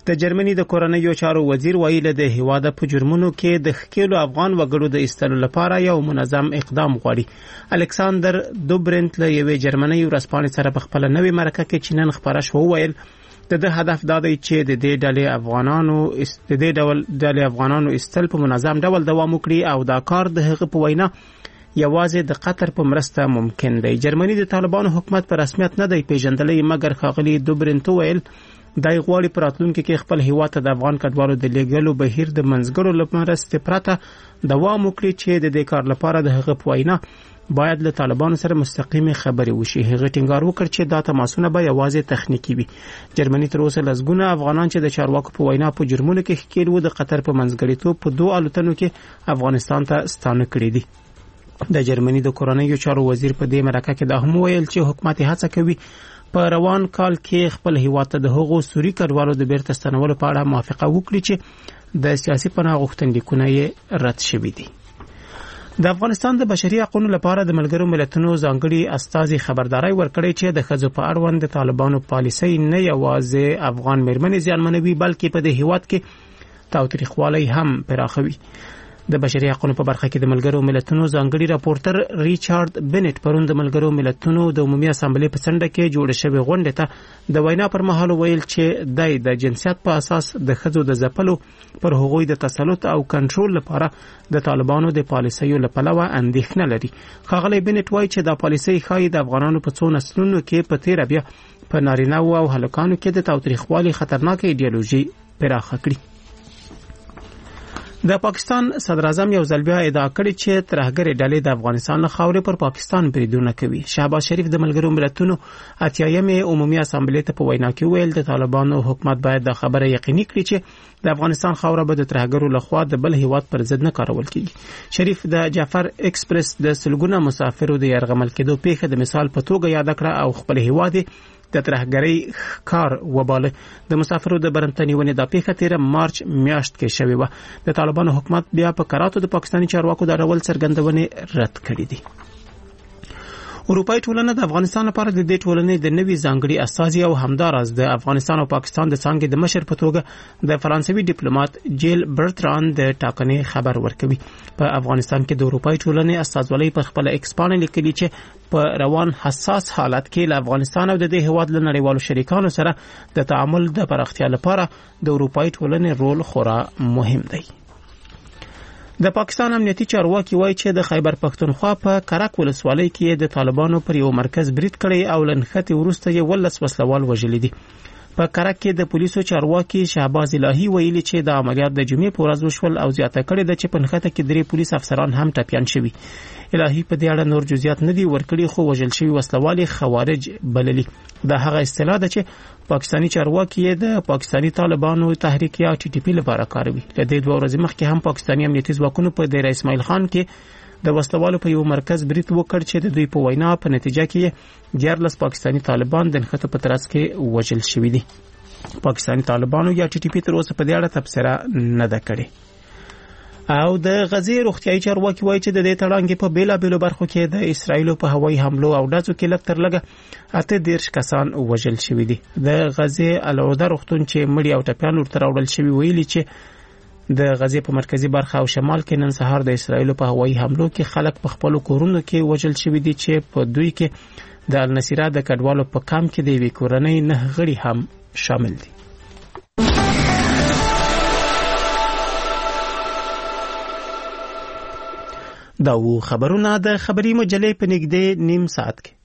د جرمني د کورنیو چارو وزیر ویل د هیواد په جرمونو کې د ښکېلو افغان وګړو د ایستلو لپاره یو منظم اقدام غواړي. الکساندر دوبرنت له یوې جرمني ورځپاڼې سره په خپله نوې مرکه کې چې نن خپره شوه وویل د هدف دا دی چې د دې ډلې افغانانو ایستل په منظم ډول دوام وکړي او دا کار د هغه په وینا یوازې د قطر په مرسته ممکن دی. جرمني د طالبانو حکومت په رسمیت نه دی پیژندلی، مګر ښاغلي دوبرنت وویل دای غواړي په راتلونکي کې خپل هیواد ته د افغان کډوالو د لیږلو بهیر د منځګړو له مرستې پرته دوام وکړي چې د دې کار لپاره د هغه په وینا باید له طالبانو سره مستقیمه خبرې وشي. هغه ټینګار وکړ چې دا تماسونه به یوازې تخنیکی وي. جرمني تر اوسه لسګونه افغانان چې د چارواکو په وینا په جرمونو کې ښکېل وو د قطر په منځګړیتوب په 2 الوتنو کې افغانستان ته ستانه کړي دي. د جرمني د کورنیو چارو وزیر په دې مرکه کې دا هم ویل چې حکومت هڅه کوي په روان کال کې خپل هیواد ته د هغو سوري کډوالو د بیرته ستنولو په اړه موافقه وکړي چې د سیاسي پناه غوښتنلیکونه یې رد شوي دي. د افغانستان د بشري حقوقو لپاره د ملګرو ملتونو ځانګړي استازي خبرداري ورکړې چې د ښځو په اړوند د طالبانو پالیسۍ نه یوازې افغان میرمنې زیانمنوي بلکې په دې هیواد کې تاوتریخوالی هم پراخوي. د بشري حقوقو په برخه کې د ملګرو ملتونو ځانګړي راپورټر ریچارډ بنټ پرون د ملګرو ملتونو د عمومي اسامبلې په څنډه کې جوړ شوی غونډه ته د وینا پر مهال ویل چې د جنسیت په اساس د ښځو د ځپلو پر هغوی د تسلط او کنټرول لپاره د طالبانو د پالیسیو لپاره اندېښنه لري. ښاغلی بنټ وایي چې دا پالیسي ښایي د افغانانو په څو نسلونو کې په تیر بیا په نارینه او هلکانو کې د تاوتریخوالي خطرناک ایډیالوژي پراخه کړي. د پاکستان صدر اعظم یو ځل بیا ادعا کړې چې ترهګرې ډلې د افغانستان له خاورې پر پاکستان بریدونه کوي. شهباز شریف د ملګرو ملتونو 80مې عمومي اسامبلې ته په وینا کې ویل د طالبانو حکومت باید د خبره یقیني کړي چې د افغانستان خاوره به د ترهګرو لخوا د بل هیواد پر ضد نه کارول کیږي. شریف د جعفر ایکسپریس د سلګونه مسافرو د یرغمل کېدو پیښه د مثال په توګه یاد کړه او خپل هیواد د ترهګرۍ کار وباله. د مسافرو د برنتنیونې د پیښه تیر مارچ میاشت کې شوې و. د طالبانو حکومت بیا په کراتو د پاکستاني چارواکو د ډول څرګندونې رد کړې دي. اروپای ټولنه د افغانستان لپاره د دې ټولنې د نوي ځانګړي استازي او همدارس د افغانستان او پاکستان د څنګه د مشر په توګه د فرانسوي ډیپلوماټ جیل برتران د ټاکنې خبر ورکوي. په افغانستان کې د اروپای ټولنې استازولۍ پر خپل ایکس باندې لیکلي چې په روان حساس حالت کې له افغانستان او د دې هیواد له نړیوالو شریکانو سره د تعامل د پراختیا لپاره د اروپای ټولنې رول خورا مهم دی. د پاکستان امنیتي چارواکي وایي چې د خیبر پښتونخوا په کرک ولسوالۍ کې د طالبانو پر یو مرکز برید کړی او لنښتې وروسته یې 12 وسلوال وژلي دي. په کرک کې د پولیسو چارواکي شهباز الهي ویلي چې د عملیات د جمعې په ورځ وشول او زیاته کړې ده چې په نښته کې 3 پولیس افسران هم ټپیان شوي. الهي په دې اړه نور جزئیات نه دي ورکړي خو وژل شوي وسلوال خوارج بللي. دا هغه اصطلاح ده چې پاکستاني چارواکي د پاکستاني طالبانو تحریک یا ټي ټي پی لپاره کاروي. له دې 2 ورځې مخکې هم پاکستاني امنیتي ځواکونو په ډیر اسماعیل خان کې د وسلوالو په یو مرکز برید وکړ چې د دوی په وینا په نتیجه کې 14 پاکستاني طالبان د نښته په ترڅ کې وژل شوي دي. پاکستاني طالبانو یا ټي ټي پی تر اوسه په دې اړه تبصره نه ده کړې. او د غزې روغتیايي چارواکي وایي چې د دې تړانګې په بیلابېلو برخو کې د اسرایل په هوایي حملو او ډزو کې لږ تر لږه 18 کسان وژل شوي دي. د غزې العوده روغتون چې مړي او ټپیان ورته راوړل شوي ویلي چې د غزې په مرکزی برخه او شمال کې نن سهار د اسرایل په هوایي حملو کې خلک په خپل کورونو کې وژل شوي دي چې په دوی کې د النصيره د کډوالو په کام کې د وی کورنۍ 9 غړي هم شامل دي. دا و خبرونه د خبري مجلې په نږدې نیم ساعت کې.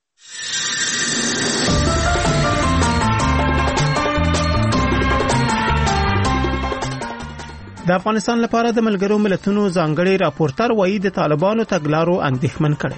د افغانستان لپاره د ملګرو ملتونو ځانګړي راپورټر وایي د طالبانو تګلارو اندېښمن کړي.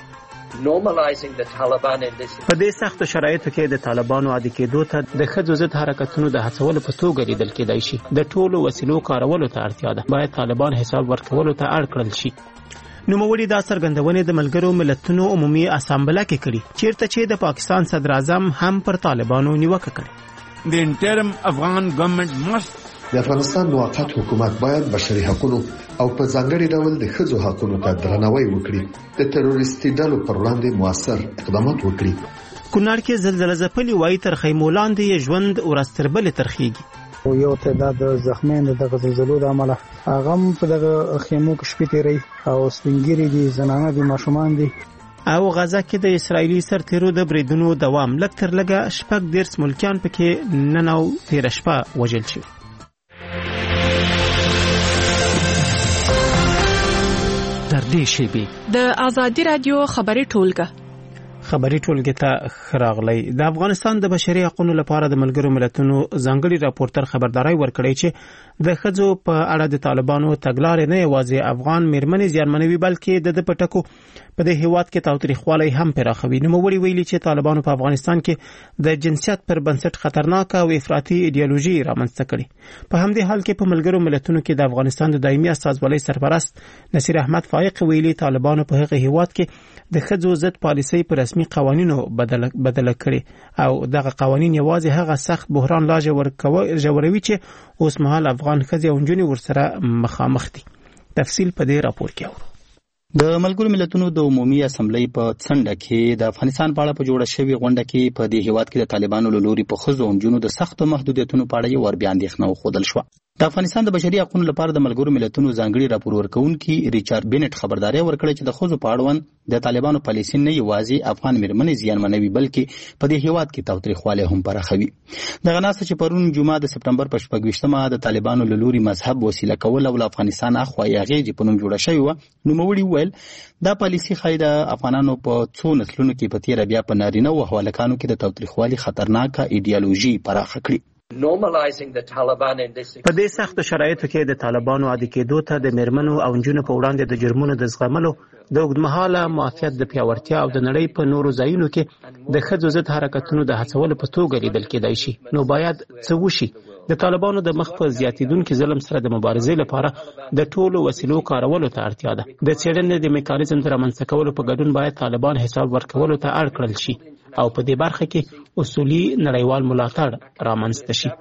په دې سخت شرایطو کې د طالبانو عادي کېدو ته د ښځو ضد حرکتونو د هڅولو په توګه لیدل کېدای شي. د ټولو وسیلو کارولو ته اړتیا ده. باید طالبان حساب ورکولو ته اړ کړل شي. نوموړي دا څرګندونې د ملګرو ملتونو عمومي اسامبله کې کړي چیرته چې د پاکستان صدر اعظم هم پر طالبانو نیوکه کړې. The interim Afghan government must د افغانستان موقت حکومت باید بشري حقوقو او په ځانګړي ډول د ښځو حقوقو ته درناوی وکړي. د تروریستي ډلو پر وړاندې موثر اقدامات وکړي. کونړ کې زلزلہ ځپلي وایي تر خیمو لاندې ژوند ورځ تر بلې ترخیږي. او یو تعداد زخمیان د زلزلو د عمله هغه په دغه خیمو کې شپې تیري او سپینګری دي، زنانه دي، ماشومان دي. او غزا کې د اسرایلی سرتیرو د بریدونو دوام لږ تر لږه 14 ملکیان پکې نن او تیر شپه وژل شوي. تر دې شیبې د آزادي رادیو خبري ټولګه ته خراغلی. د افغانستان د بشري حقوقو لپاره د ملګرو ملتونو ځانګړي راپورټر خبرداري ورکړی چې د ښځو په اړه د طالبانو تګلارې نه یوازې افغان میرمنې زیانمنوي بلکې د پټکو په دې هیواد کې تاوتریخوالی هم پراخوي. نوموړي ویلي چې طالبانو په افغانستان کې د جنسیت پر بنسټ خطرناک او افراطي ایډیالوژي رامنځته کړي. په همدې حال کې په ملګرو ملتونو کې د افغانستان د دایمي استازولۍ سرپرست نصیر احمد فائق ویلي طالبانو په هغه هیواد کې د ښځو ضد پالیسۍ په رسمي قوانینو بدله کړي او دغه قوانین یوازې هغه سخت بحران لا ژوروي چې اوس مهال افغان ښځې او نجونې ورسره مخامخ دي. تفصیل په دې راپور کې اورو. د ملګرو ملتونو د عمومي اسمبلی په څنډه کې د افغانستان په اړه په جوړه شوې غونډه کې په دې هیواد کې د طالبانو له لوري په ښځو او نجونو د سختو محدودیتونو په اړه یې ور بیا اندېښنه وښودل شوه. د افغانستان د بشري حقوقو لپاره د ملګرو ملتونو ځانګړي راپور ورکوونکي ریچارډ بینټ خبرداري ورکړه چې د ښځو په اړوند د طالبانو پالیسي نه یوازې افغان میرمنې زیانمنوي بلکې په دې هیواد کې تاوتریخوالی هم پراخوي. دغه ناسته چې پرون جمعه د سپټمبر په 26مه د طالبانو له لوري مذهب وسیله کول او افغانستان اخوا یاغې په نوم جوړه شوې وه، نوموړي وویل دا پالیسي ښایي د افغانانو په څو نسلونو کې په تیره بیا په نارینه او هلکانو کې د تاوتریخوالي خطرناکه ایډیالوژي پراخه کړي. په دې سختو شرایطو کې د طالبانو عادي کېدو ته د میرمنو او نجونو په وړاندې د جرمونو د زغملو د اوږدمهاله معافیت د پیاوړتیا او د نړۍ په نورو ځایونو کې د ښځو ضد حرکتونو د هڅولو په توګه لیدل کېدای شي. نو باید څه وشي؟ د طالبانو د مخ په زیاتیدونکو ظلم سره د مبارزې لپاره د ټولو وسیلو کارولو ته اړتیا ده. د څېړنې د میکانیزم د رامنځته کولو په ګډون باید طالبان حساب ورکولو ته اړ کړل شي او په دې برخه کې اصولي نړیوال ملاتړ رامنځته شي.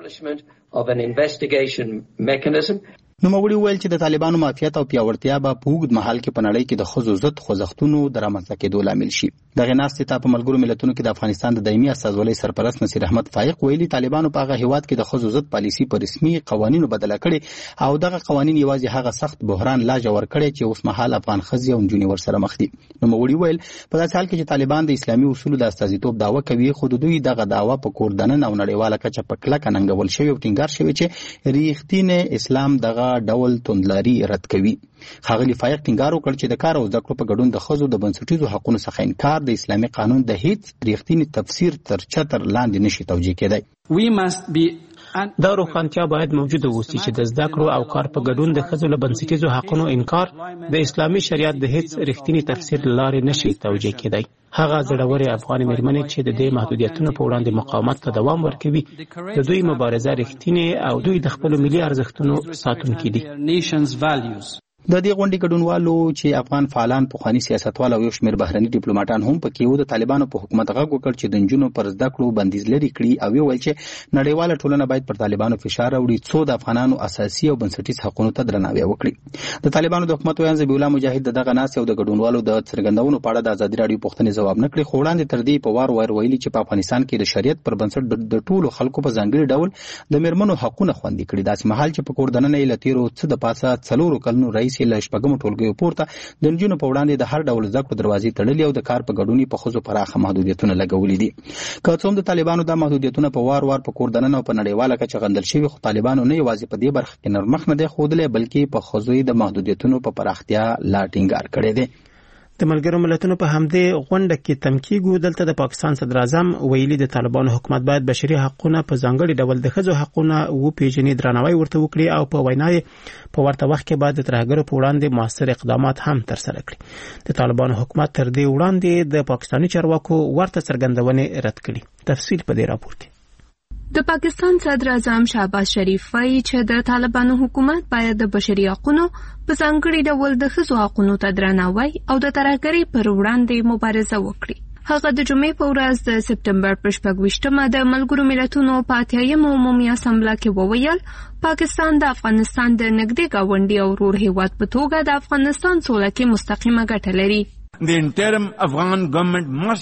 نوموړي وویل چې د طالبانو معافیت او پیاوړتیا به په اوږد مهال کې په نړۍ کې د ښځو ضد خوځښتونو د رامنځته کېدو لامل شي. دغه ناستې ته په ملګرو ملتونو کې د افغانستان د دایمي استازولۍ سرپرست نصیر احمد فائق ویلي طالبانو په هغه هیواد کې د ښځو ضد پالیسي په رسمي قوانینو بدله کړي او دغه قوانین یوازې هغه سخت بحران لا ژور کړي چې اوس مهال افغان ښځې او نجونې ورسره مخ دي. نوموړي ویل په داسې حال کې چې طالبان د اسلامي اصولو د استازیتوب دعوه کوي، خو د دوی دغه دعوه په کور دننه او نړیواله کچه په کلکه ننګول شوې او ټینګار شوی چې ریښتینی اسلام دغه ډول توندلاري رد کوي. ښاغلي فائق ټینګار وکړ چې د کار او زده کړو په ګډون د ښځو د بنسټیزو حقوقو څخه انکار د اسلامي قانون د هیڅ ریښتینی تفسیر تر چتر لاندې نشي توجیه کېدای. دا روښانتیا باید موجوده اوسي چې د زده کړو او کار په ګډون د ښځو له بنسټیزو حقوقو انکار د اسلامي شریعت د هیڅ ریښتینی تفسیر لارې نشي توجیه کېدای. هغه زړورې افغان میرمنې چې د دې محدودیتونو په وړاندې مقاومت ته دوام ورکوي، د دوی مبارزه ریښتینې او دوی د خپل ملي ارزښتونو ساتونکي دي. د دې غونډې ګډونوالو چې افغان فعالان، پخواني سیاستوال او یو شمېر بهرني ډیپلوماټان هم پکې وو، د طالبانو په حکومت غږ وکړ چې د نجونو پر زده کړو بندیز لرې کړي او ویل چې نړیواله ټولنه باید پر طالبانو فشار راوړي څو د افغانانو اساسي او بنسټیز حقوقو ته درناوی وکړي. د طالبانو د حکومت ویان ذبیح الله مجاهد دغه ناستې او د ګډونوالو د څرګندونو په اړه د ازادي راډیو پوښتنې ځواب نه کړي، خو وړاندې تر دې په وار ویلي چې په افغانستان کې د شریعت پر بنسټ د ټولو خلکو په ځانګړي ډول د میرمنو حقوقونه خوندي کړي. داسې مهال چې په کور دننه یې له تیرو څه د پاسه 4 کلونو رئیس له شپږمو ټولګیو پورته د نجونو په وړاندې د هر ډول زده کړو دروازې تړلې او د کار په ګډون په ښځو پراخه محدودیتونه لګولې دي. که څوم د طالبانو د محدودیتونه په وار په کور دننه او په نړیواله کچه غندل شوي، خو طالبانو نه یوازې په دې برخه کې نرمښت نه دی ښودلی بلکې په ښځو د محدودیتونو په پراختیا لا ټینګار کړی دی. د ملګرو ملتونو په همدې غونډه کې تمکیګو دلته د پاکستان صدر اعظم ویلي د طالبانو حکومت باید بشري حقوقونه په ځانګړي ډول د ښځو حقوقونه وپیژني، درناوی ورته وکړي او په وینای په ورته وخت کې باید د ترهګرو په وړاندې موثر اقدامات هم ترسره کړي. د طالبانو حکومت تر دې وړاندې د پاکستاني چارواکو ورته څرګندونې رد کړي. تفصیل په دې راپور کې. د پاکستان صدر اعظم شهباز شریف وایي چې د طالبانو حکومت باید د بشري حقوقو په ځانګړي ډول د ښځو حقوقو ته درناوی او د ترهګرۍ پر وړاندې مبارزه وکړي. هغه د جمعې په ورځ د سپټمبر په 26مه د ملګرو ملتونو په 80مه عمومي اسامبله کې وویل پاکستان د افغانستان د نږدې ګاونډي او ورور هیواد په توګه د افغانستان سوله کې مستقیمه ګټه لري. The interim Afghan government must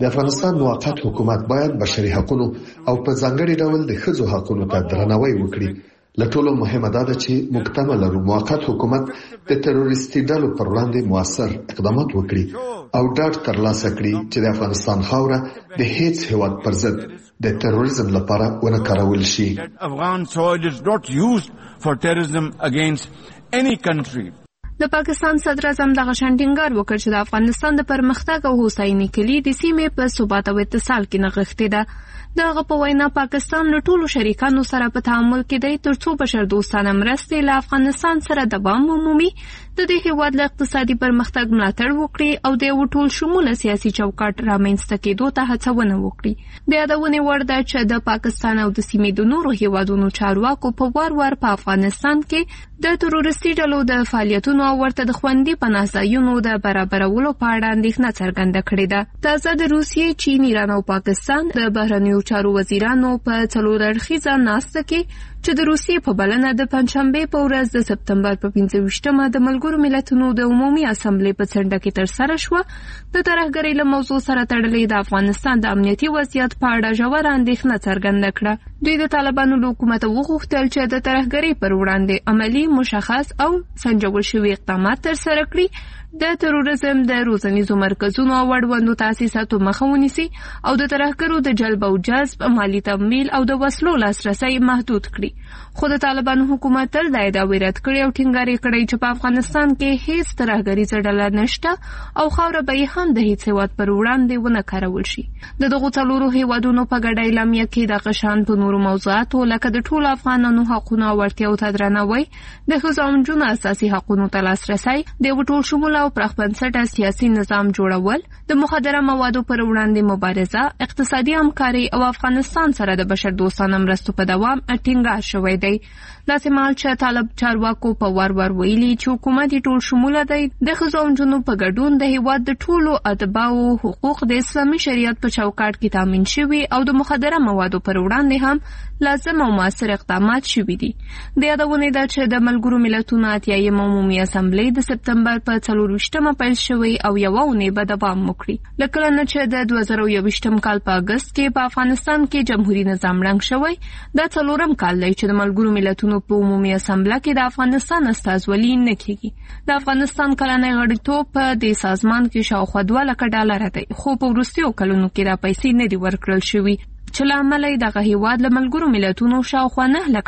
د افغانستان موقت حکومت باید بشري حقوقو او په ځانګړي ډول د ښځو حقوقو ته درناوی وکړي. لټولو مهمه ده چې مکتمل موقت حکومت د تروریستي ډلو پر وړاندې موثر اقدامات وکړي او ډاډ ترلاسه کړي چې د افغانستان خاوره د هیڅ هیواد پر ضد د تروریزم لپاره ونه کارول شي. Afghan soil is not used for terrorism against any country. د پاکستان صدر اعظم دغه شانټینګار وکړ چې د افغانستان د پرمختګ او هوساینې کلی د سیمې په ثبات او اتصال کې نغښتې ده. دغه په وینا پاکستان له ټولو شریکانو سره په تعامل کې دی ترڅو بشر دوستانه مرستې له افغانستان سره دوام ومومي، د دې هیواد له اقتصادي پرمختګ ملاتړ وکړي او د یو ټول شموله سیاسي چوکاټ رامنځته کېدو ته هڅونه وکړي. د یادونې وړ ده چې د پاکستان او د سیمې د نورو هیوادونو چارواکو په وار وار په افغانستان کې د تروریستي ډلو د فعالیتونو او ورته د خوندي پناه ځایونو د برابرولو په اړه اندېښنه څرګنده کړې ده. تازه د روسیې، چین، ایران او پاکستان د بهرنیو چارو وزیرانو په څلور اړخیزه ناسته کې چې د روسیې په بلنه د پنځشنبه په ورځ د سپتمبر په 25مه د ملګرو ملتونو د عمومي اسامبلې په څنډه کې ترسره شوه، د ترهګرۍ له موضوع سره تړلې د افغانستان د امنیتي وضعیت په اړه ژوره اندېښنه څرګنده کړه. دوی د طالبانو له حکومت وغوښتل چې د ترهګرۍ پر وړاندې عملی، مشخص او سنجول شوي اقدامات ترسره کړي، د تروریزم د روزنیزو مرکزونو او اړوندو تاسیساتو مخه ونیسي او د ترهګرو د جلب او جذب، مالی تمویل او د وسلو لاسرسی محدود کړي. خو د طالبانو حکومت تل دا ادعا رد کړې او ټینګار کړی چې په افغانستان کې هیڅ ترهګریزه ډله نشته او خاوره به یې هم د هیڅ هیواد پر وړاندې ونه کارول شي. د دغو څلورو هیوادونو په ګډه اعلامیه کې دغه شان په نورو موضوعاتو لکه د ټولو افغانانو حقونو او اړتیاو ته درناوی، د ښځو او نجونو اساسي حقونو ته لاسرسی، د یو ټول شموله او پراخ بنسټه سیاسي نظام جوړول، د مخدره موادو پر وړاندې مبارزه، اقتصادي همکاري او افغانستان سره د بشر دوستانه مرستو په دوام ټینګار شوی دی. داسې مهال چې طالب چارواکو په وار وار ویلي چې حکومت ټول شموله دی، د ښځو او نجونو په ګډون د هیواد د ټولو اتباعو حقوق د اسلامي شریعت په چوکاټ کې تامین شوي او د مخدره موادو پر وړاندې هم لازم او موثر اقدامات شوي دي. د یادونې ده چې د ملګرو ملتونو 80 عمومي اسامبلې د سپتمبر په 24مه پیل شوی او یوه اونۍ به دوام وکړي. له کله نه چې د 2021 کال په اګست کې په افغانستان کې جمهوریت نظام ړنګ شوی، دا 4م کال دی چې د ملګرو ملتونو په عمومي اسامبله کې د افغانستان استازولي نه کیږي. د افغانستان کلنی غړیتوب په دې سازمان کې شاوخوا $2 دی، خو په وروستیو کلونو کې دا پیسې نه دي ورکړل شوي چې له امله یې دغه هیواد له ملګرو ملتونو شاوخوا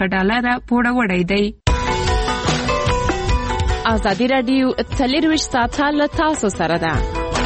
$9 پوروړی دی. ازادي راډیو 24 ساعته له تاسو سره ده.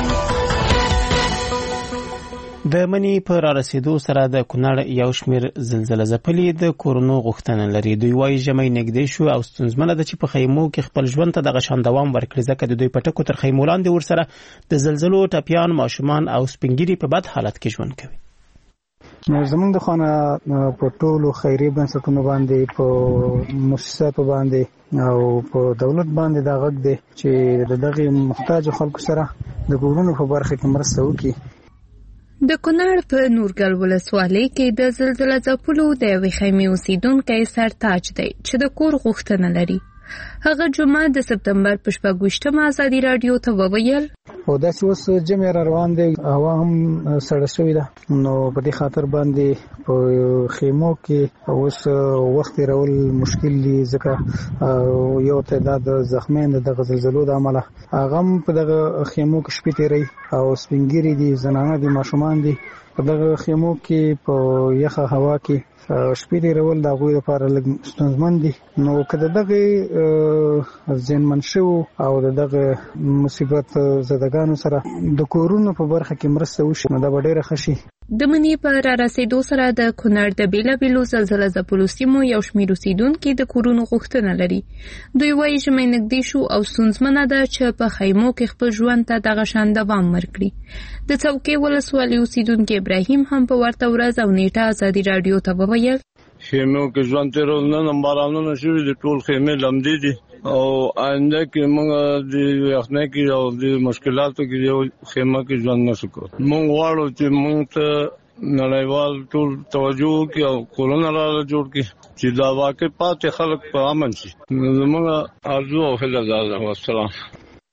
د منی پر رسیدو سره د کونړ یو شمیر زلزلې ځپلي د کورونو غوښتنه لري. دوی وايي ژمی نږدې شو او ستونزمنه ده چې په خیمو کې خپل ژوند ته دغه شان دوام ورکړي، ځکه د دوی په ټکو تر خیمو لاندې ورسره د زلزلو ټپیان، ماشومان او سپینګیري په بد حالت کې ژوند کوي. زمونږ د خانه په ټولو خیري بنسټونو باندې، په مؤسساتو باندې او په دولت باندې دا غږ دی چې دغه محتاج خلکو سره د کورونو په برخه کې مرسته وکړي. د کونړ په نورګل ولسوالۍ کې د زلزلې ځپلو د یوې خیمې اوسیدونکی سرتاج دی چې د کور غوښتنه لري. هغه جمعه د سپتمبر په 26مه ازادي راډیو ته وویل او داسې اوس جمع روان دی، هوا هم سړه شوې ده، نو په دې خاطر باندې په خیمو کې اوس وخت تېرول مشکل دي، ځکه یو تعداد زخمیان د زلزلو د امله هغه هم په دغه خیمو کې شپې تېروي او سپینګیري دي، زنانه دي، ماشومان دي. په دغه خیمو کې په یخه هوا کې شپې تېرول د هغوی لپاره لږ ستونزمن دي. نو که د دغه زیانمن شوو او د دغه مصیبت زدګانو سره د کورونو په برخه کې مرسته وشي، نو دا به ډېره ښه شي. د منی په رارسېدو سره د کونړ د بېلابېلو زلزلې ځپلو سیمو یو شمېر اوسیدونکي د کورونو غوښتنه لري. دوی وایي ژمی نږدې شو او ستونزمنه ده چې په خیمو کې خپل ژوند ته دغه شان دوام ورکړي. د څوکۍ ولسوالۍ اوسیدونکي ابراهیم هم په ورته ورځ او نیټه ازادي راډیو ته وویل خیمو کې ژوند تېرول نن بارانونه شوي دي، ټول خیمې لمدې دي او آینده کې موږ د یخنۍ کې او د مشکلاتو کې یو خیمه کې ژوند نشو کولی. موږ غواړو چې موږ ته نړیوال ټول توجه وکړي او کورونه راله جوړ کړي چې دا واقع پاتې خلک په امن شي. زموږ ارزو او هیله دا ده. والسلام.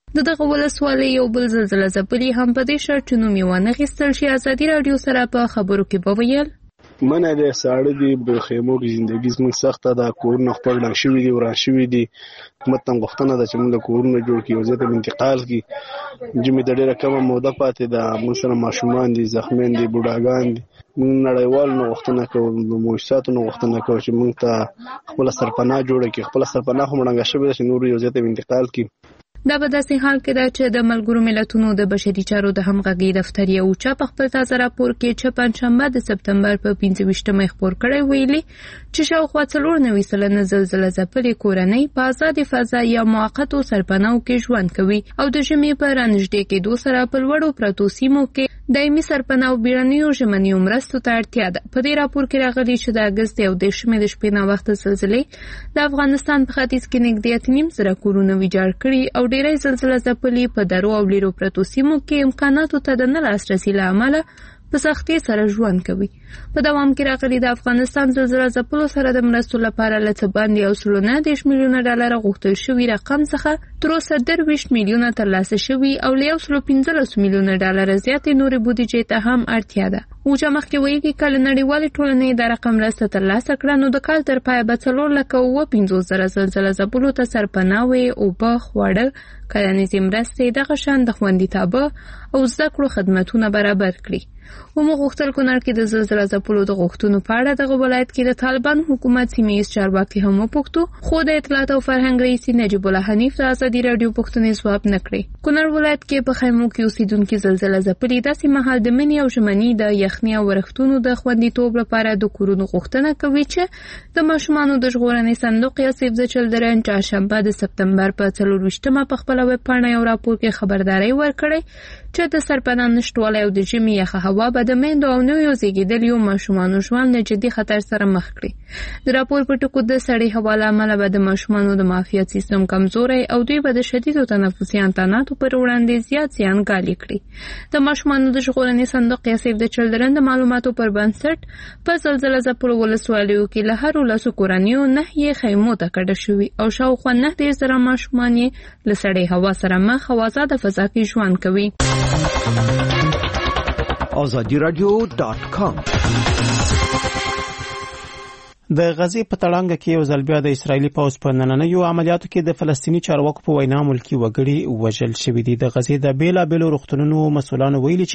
دغه ولسوالۍ یو بل زلزلہ ځپلي هم په دې شرط چې نوم یې ونه اخیستل شي. ازادي راډیو سره په خبرو کې وویل منه د ساړه دی په خیمو کې ژوندۍ زموږ سخته ده، کورونه خپل ډنګ شوي دي، وران شوي دي. حکومت هم غوښتنه ده چې موږ د کورونه جوړ کړي او ځای ته انتقال کړي. جمعې د ډېره کمه موده پاتې ده، موږ سره ماشومان دي، زخمیان دي، بوډاګان دي. موږ نړیوالو نه غوښتنه کوو، د مؤسساتو نه غوښتنه کوو چې موږ ته خپله سرپناه جوړه کړي. خپله سرپناه خو ړنګه شوې ده چې نور یو ځای ته انتقال کړي. دا په داسې حال کې ده چې د ملګرو ملتونو د بشري چارو د همغږۍ دفتر یو چا په خپل تازه راپور کې چې پنځشنبه د سپتمبر په 25مه خپور کړی ویلي چې شاوخوا 94% زلزله ځپلې کورنۍ په آزادې فضا یا موقتو سرپناهو کې ژوند کوي او د ژمي په رانږدې کېدو سره په لوړو پرتو سیمو کې دایمي سرپناه او بیړنیو ژمنیو مرستو ته اړتیا ده. په دې راپور کې راغلي چې د اګست 11 د شپې ناوخته زلزلې د افغانستان په ختیځ کې نږدې 8.5 کورونه ویجاړ کړي او ډېری زلزله ځپلي په درو او لیرو پرتو سیمو کې امکاناتو ته د نه لاسرسي له امله په سختۍ سره ژوند کوي. په دوام کې راغلي د افغانستان زلزله ځپلو سره د مرستو لپاره له څه باندې 19 میلیونه ډالر غوښتل شوي رقم څخه تر اوسه 23 میلیونه ترلاسه شوي او له 115 میلیونه ډالر زیاتې نورې بودیجې ته هم اړتیا ده. اوجه مخکې وایي چې کله نړیوالې ټولنې د رقم مرسته ترلاسه کړه نو د کال تر پایه به 4,50,000 زلزله ځپلو ته سرپناهوې، اوبه، خواړه، کرنیزې مرستې، دغه شان د خوندیتابه او زده کړو خدمتونه برابر کړي. وموږ غوښتل کونړ کې د زلزله ځپلو د غوښتنو په اړه دغه ولایت کې د طالبان حکومت سیمه‌ییز چارواکي هم وپوښتو، خو د اطلاعات او فرهنګ رئیس نجیب الله حنیف د ازادي راډیو پوښتنې ځواب نه کړی. کونړ ولایت کې په خیمو کې اوسېدونکي زلزله ځپلي داسې مهال د مني او ژمني د یخني او ورښتونو د خوندیتوب لپاره د کورونو غوښتنه کوي چې د ماشومانو د ژغورنې صندوق یا سیف د چلډرن چهارشنبه د سپتمبر په 24مه په خپله ویبپاڼه یو راپور کې خبرداری ورکړی چې د سرپناه نشتوالی او د ژمي یخه هوا به د میندو او نویو زیږېدلیو ماشومانو ژوند له جدي خطر سره مخ کړي. د راپور په ټکو د سړې هوا له امله به د ماشومانو د معافیت سیستم کمزوری او دوی به د شدیدو تنفسي انتاناتو پر وړاندې زیات زیان ګالي کړي. د ماشومانو د ژغورنې صندوق یا سیف د چلډرن د معلوماتو پر بنسټ په زلزله ځپلو ولسوالیو کې له هرو لسو کورنیو 9 خیمو ته کډه شوي او شاوخوا 9,000 ماشومان یې له سړې هوا سره مخ او آزاده فضا کې ژوند کوي. azadiradio.com د غزې په تړانګه کې یو ځل بیا د اسرایلی پوځ په نننیو عملیاتو کې د فلسطینی چارواکو په وینا ملکی وګړي وژل شوي دي. د غزې د بیلابېلو روغتونونو مسؤلانو ویلي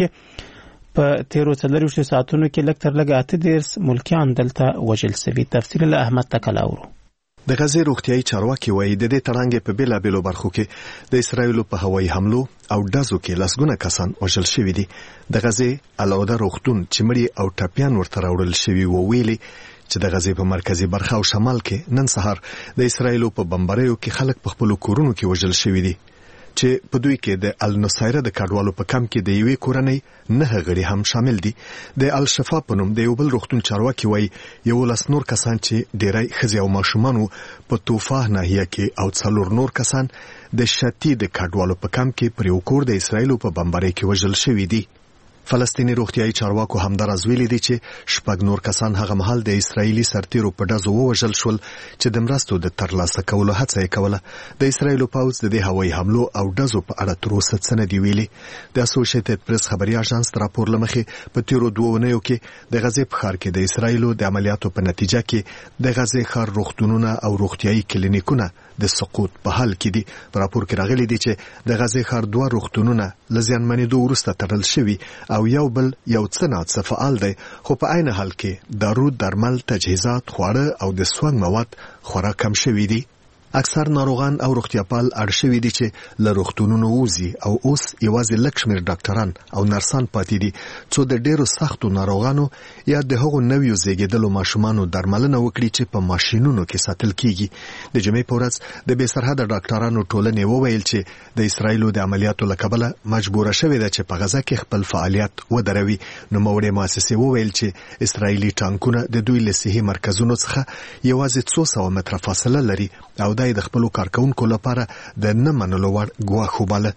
چې په 13 ساعتونو کې لږ تر لږه 8 ملکیان دلته وژل شوي. تفصیل له احمد تکلاورو. د غزې روغتیايي چارواکي وایي د دې تړانګې په بیلابېلو برخو کې د اسرایلو په هوایي حملو او ډزو کې لسګونه کسان وژل شوي دي. د غزې العوده روغتون چې مړي او ټپیان ورته راوړل شوي وو ویلي چې د غزې په مرکزی برخه او شمال کې نن سهار د اسرایلو په بمباریو کې خلک په خپل کورونو کې وژل شوي دي چې په دوی کې د النصيره د کډوالو په کم کې د یوې کورنۍ 9 غړي هم شامل دي. د الشفا په نوم د یو بل روغتون چارواکي وایي 11 نور کسان چې ډیری ښځې او ماشومان په توفاه ناحیه کې او 4 نور کسان د شتی د کډوالو په کم کې پر یو کور د اسرایلو په بمباری کې وژل شوي دي. فلسطینی روغتیايي چارواکو همدارز ویلي دي چې 6 نور کسان هغه مهال د اسرایلی سرتیرو په ډزو ووژل شول چې د مرستو د ترلاسه کولو هڅه یې کوله. د اسرایلو پوځ د دې هوایي حملو او ډزو په اړه تر اوسه څه نه دی ویلي. د اسوسییټډ پریس خبري اژانس راپور لمخې په تیرو 2 اونیو کې د غزې په ښار کې د اسرایلو د عملیاتو په نتیجه کې د غزې ښار روغتونونه او روغتیايي کلینیکونه د سقوط په حال کې دي. په راپور کې راغلي دي چې د غزې ښار 2 روغتونونه لزیانمنېدو وروسته تړل شوي او یو بل یو څه ناڅه فعال دی، خو په عین حال کې دارو، درمل، تجهیزات، خواړه او د سونګ مواد خورا کم شوي دي. اکثر ناروغان او روغتیاپال اړ شوي دي چې له روغتونونو ووځي او اوس یوازې لږ شمېر ډاکټران او نرسان پاتې دي څو د ډېرو سختو ناروغانو یا د هغو نویو زیږېدلو ماشومانو درملنه وکړي چې په ماشینونو کې ساتل کیږي. د جمعې په ورځ د بې سرحده ډاکټرانو ټولنې وویل چې د اسرایلو د عملیاتو له کبله مجبوره شوې ده چې په غزه کې خپل فعالیت ودروي. نوموړې مؤسسې وویل چې اسرایلي ټانکونه د دوی له صحي مرکزونو څخه یوازې 200 متره فاصله لري او د خپل کارکونکو لپاره د نه منلو وړ ګواښ وباله.